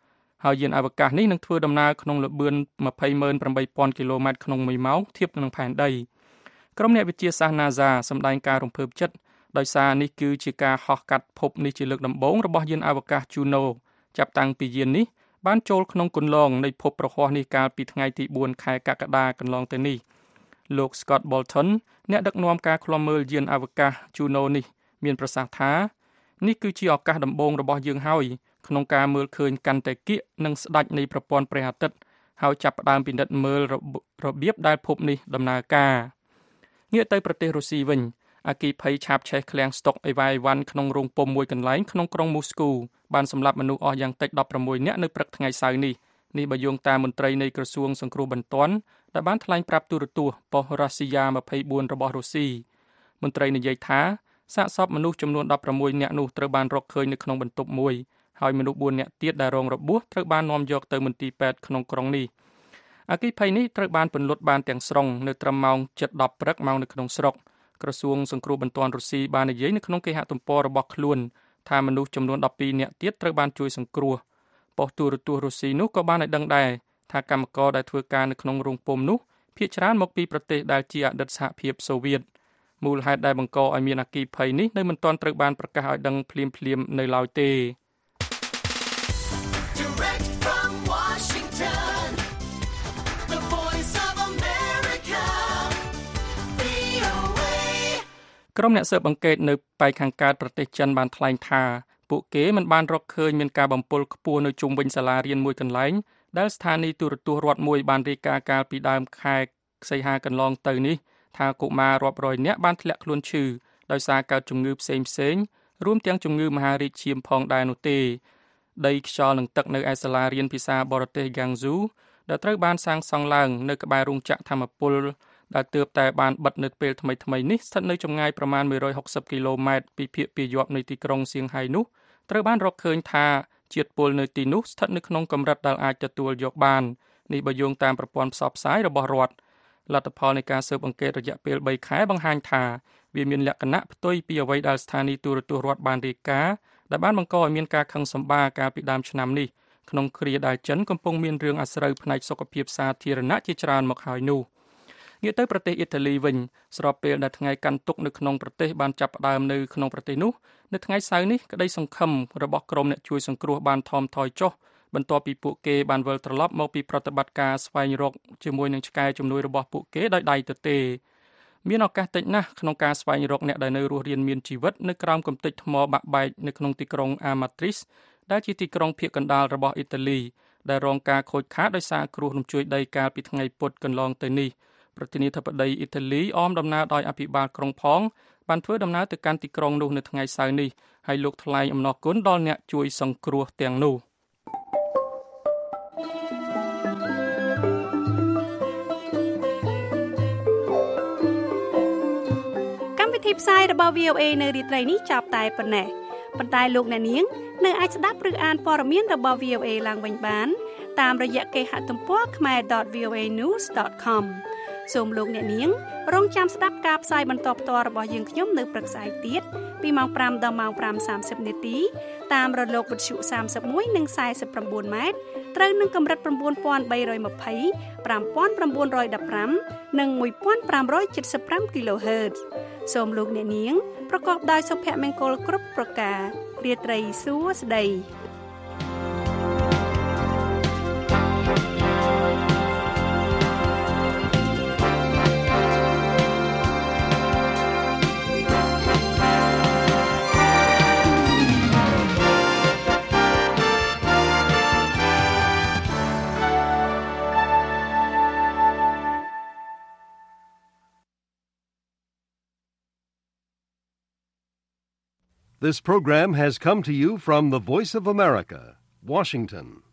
ហើយយានអវកាសនេះនឹងធ្វើដំណើរក្នុងល្បឿន 208,000 គីឡូម៉ែត្រក្នុង1ម៉ោងធៀបនឹងផែនដីក្រុមអ្នកវិទ្យាសាស្ត្រ NASA សម្ដែងការរំភើបចិត្តដោយសារនេះគឺជាការហោះកាត់ភពនេះជាលើកដំបូងរបស់យានអវកាស Juno ចាប់តាំងពីយាននេះបានចូលក្នុងគន្លងនៃភពប្រហ័សនេះកាលពីថ្ងៃទី4 ខែកក្កដាកន្លងទៅនេះលោក Scott Bolton អ្នកដឹកនាំការឃ្លាំមើលយានអវកាស Juno នេះមានប្រសាសន៍ថានេះគឺជាឱកាសដំបូងរបស់យើងហើយក្នុងការមើលឃើញកាន់តែគៀកនិងស្ដាច់នៃប្រព័ន្ធព្រះអាទិត្យហើយចាប់ផ្ដើមពិនិត្យមើលរបៀបដែលភពនេះដំណើរការងាកទៅប្រទេសរុស្ស៊ីវិញអគ្គិភ័យឆាបឆេះឃ្លាំងស្តុកអីវ៉ាអីវ៉ាន់ក្នុងរោងពុម្ពមួយកន្លែងក្នុងក្រុងមូស្គូបានសម្លាប់មនុស្សអស់យ៉ាងតិច16នាក់នៅព្រឹកថ្ងៃសៅរ៍នេះបើយោងតាមមន្ត្រីនៃក្រសួងសង្គ្រោះបន្ទាន់ដែលបានថ្លែងប្រាប់ទូរទស្សន៍ប៉ុស្តិ៍រ៉ាស៊ីយ៉ា24របស់រុស្ស៊ីមន្ត្រីនិយាយថាសាកសពមនុស្សចំនួន16នាក់នោះត្រូវបានរកឃើញនៅក្នុងបន្ទប់មួយហើយមនុស្ស4នាក់ទៀតដែលរងរបួសត្រូវបាននាំយកទៅមន្ទីរពេទ្យក្នុងក្រុងនេះអគ្គិភ័យនេះត្រូវបានពន្លត់បានទាំងស្រុងនៅត្រឹមម៉ោង 7:10 ព្រឹកម៉ោងនៅក្នុងស្រុកក្រសួងសង្គ្រោះបន្ទាន់រុស្ស៊ីបាននិយាយនៅក្នុងគេហទំព័ររបស់ខ្លួនថាមនុស្សចំនួន12នាក់ទៀតត្រូវបានជួយសង្គ្រោះប៉ុស្តិ៍ទូរទស្សន៍រុស្ស៊ីនោះក៏បានឲ្យដឹងដែរថាកម្មករដែលធ្វើការនៅក្នុងរោងពុម្ពនោះភាគច្រើនមកពីប្រទេសដែលជាអតីតសហភាពសូវៀតមូលហេតុដែលបង្កឲ្យមានអគ្គិភ័យនេះនៅមិនទាន់ត្រូវបានប្រកាសឲ្យដឹងភ្លាមៗនៅឡើយទេក្រុមអ្នកស៊ើបអង្កេតនៅប៉ែកខាងកើតប្រទេសចិនបានថ្លែងថាពួកគេមិនបានរកឃើញមានការបំពុលខ្ពស់នៅជុំវិញសាលារៀនមួយកន្លែងដែលស្ថានីយទូរទស្សន៍រដ្ឋមួយបានរាយការណ៍កាលពីដើមខែសីហាកន្លងទៅនេះថាកុមាររាប់រយនាក់បានធ្លាក់ខ្លួនឈឺដោយសារកើតជំងឺផ្សេងៗរួមទាំងជំងឺមហារីកឈាមផងដែរនោះទេដីខ្យល់និងទឹកនៅឯសាលារៀនភាសាបរទេស Guangzhou ដែលត្រូវបានសាងសង់ឡើងនៅក្បែររោងចក្រថាមពលដែលទើបតែបានបិទនៅពេលថ្មីៗនេះស្ថិតនៅចម្ងាយប្រមាណ160គីឡូម៉ែត្រពីភាគពាយ័ព្យនៃទីក្រុងសៀងហៃនោះត្រូវបានរកឃើញថាជាតិពុលនៅទីនោះស្ថិតនៅក្នុងកម្រិតដែលអាចទទួលយកបាននេះបើយោងតាមប្រព័ន្ធផ្សព្វផ្សាយរបស់រដ្ឋលទ្ធផលនៃការស៊ើបអង្កេតរយៈពេល3ខែបង្ហាញថាវាមានលក្ខណៈផ្ទុយពីអ្វីដែលស្ថានីយទូរទស្សន៍រដ្ឋបានរាយការណ៍ដែលបានបង្កឲ្យមានការខឹងសម្បារកាលពីដើមឆ្នាំនេះក្នុងគ្រាដែលចិនកំពុងមានរឿងអាស្រូវផ្នែកសុខភាពសាធារណៈជាច្រើនមកហើយនោះងាកទៅប្រទេសអ៊ីតាលីវិញស្របពេលដែលថ្ងៃកាន់ទុក្ខនៅក្នុងប្រទេសបានចាប់ផ្ដើមនៅក្នុងប្រទេសនោះនៅថ្ងៃសៅរ៍នេះក្តីសង្ឃឹមរបស់ក្រុមអ្នកជួយសង្គ្រោះបានថមថយចុះបន្ទាប់ពីពួកគេបានវិលត្រឡប់មកពីប្រតិបត្តិការស្វែងរកជាមួយនឹងឆ្កែជំនួយរបស់ពួកគេដោយដៃទទេមានឱកាសតិចណាស់ក្នុងការស្វែងរកអ្នកដែលនៅរស់រានមានជីវិតនៅក្រោមគំទេចថ្មបាក់បែកនៅក្នុងទីក្រុងអាម៉ាទ្រីសដែលជាទីក្រុងភាគកណ្ដាលរបស់អ៊ីតាលីដែលរងការខូចខាតដោយសារគ្រោះរំជួយដីកាលពីថ្ងៃពុធកន្លងទៅនេះប្រធានាធិបតីអ៊ីតាលីអមដំណើរដោយអភិបាលក្រុងផងបានធ្វើដំណើរទៅកាន់ទីក្រុងនោះនៅថ្ងៃសៅរ៍នេះហើយលោកថ្លែងអំណរគុណដល់អ្នកជួយសង្គ្រោះទាំងនោះកម្មវិធីផ្សាយរបស់ VOA នៅរាត្រីនេះចាប់តែប៉ុណ្ណេះប៉ុន្តែលោកអ្នកនាងនៅអាចស្ដាប់ឬអានព័ត៌មានរបស់ VOA ឡើងវិញបានតាមរយៈគេហទំព័រ khmer.voanews.com សូមលោកអ្នកនាងរងចាំស្ដាប់ការផ្សាយបន្តផ្ទាល់របស់យើងខ្ញុំនៅព្រឹកស្អែកទៀតពីម៉ោង 5 ដល់ម៉ោង 5:30 នាទីតាមរលកវិទ្យុ31និង49ម៉ែត្រត្រូវនឹងកម្រិត 9320 5915 និង 1575 kHz សូមលោកអ្នកនាងប្រកបដោយសុភមង្គលគ្រប់ប្រការរាត្រីសួស្តី This program has come to you from the Voice of America, Washington.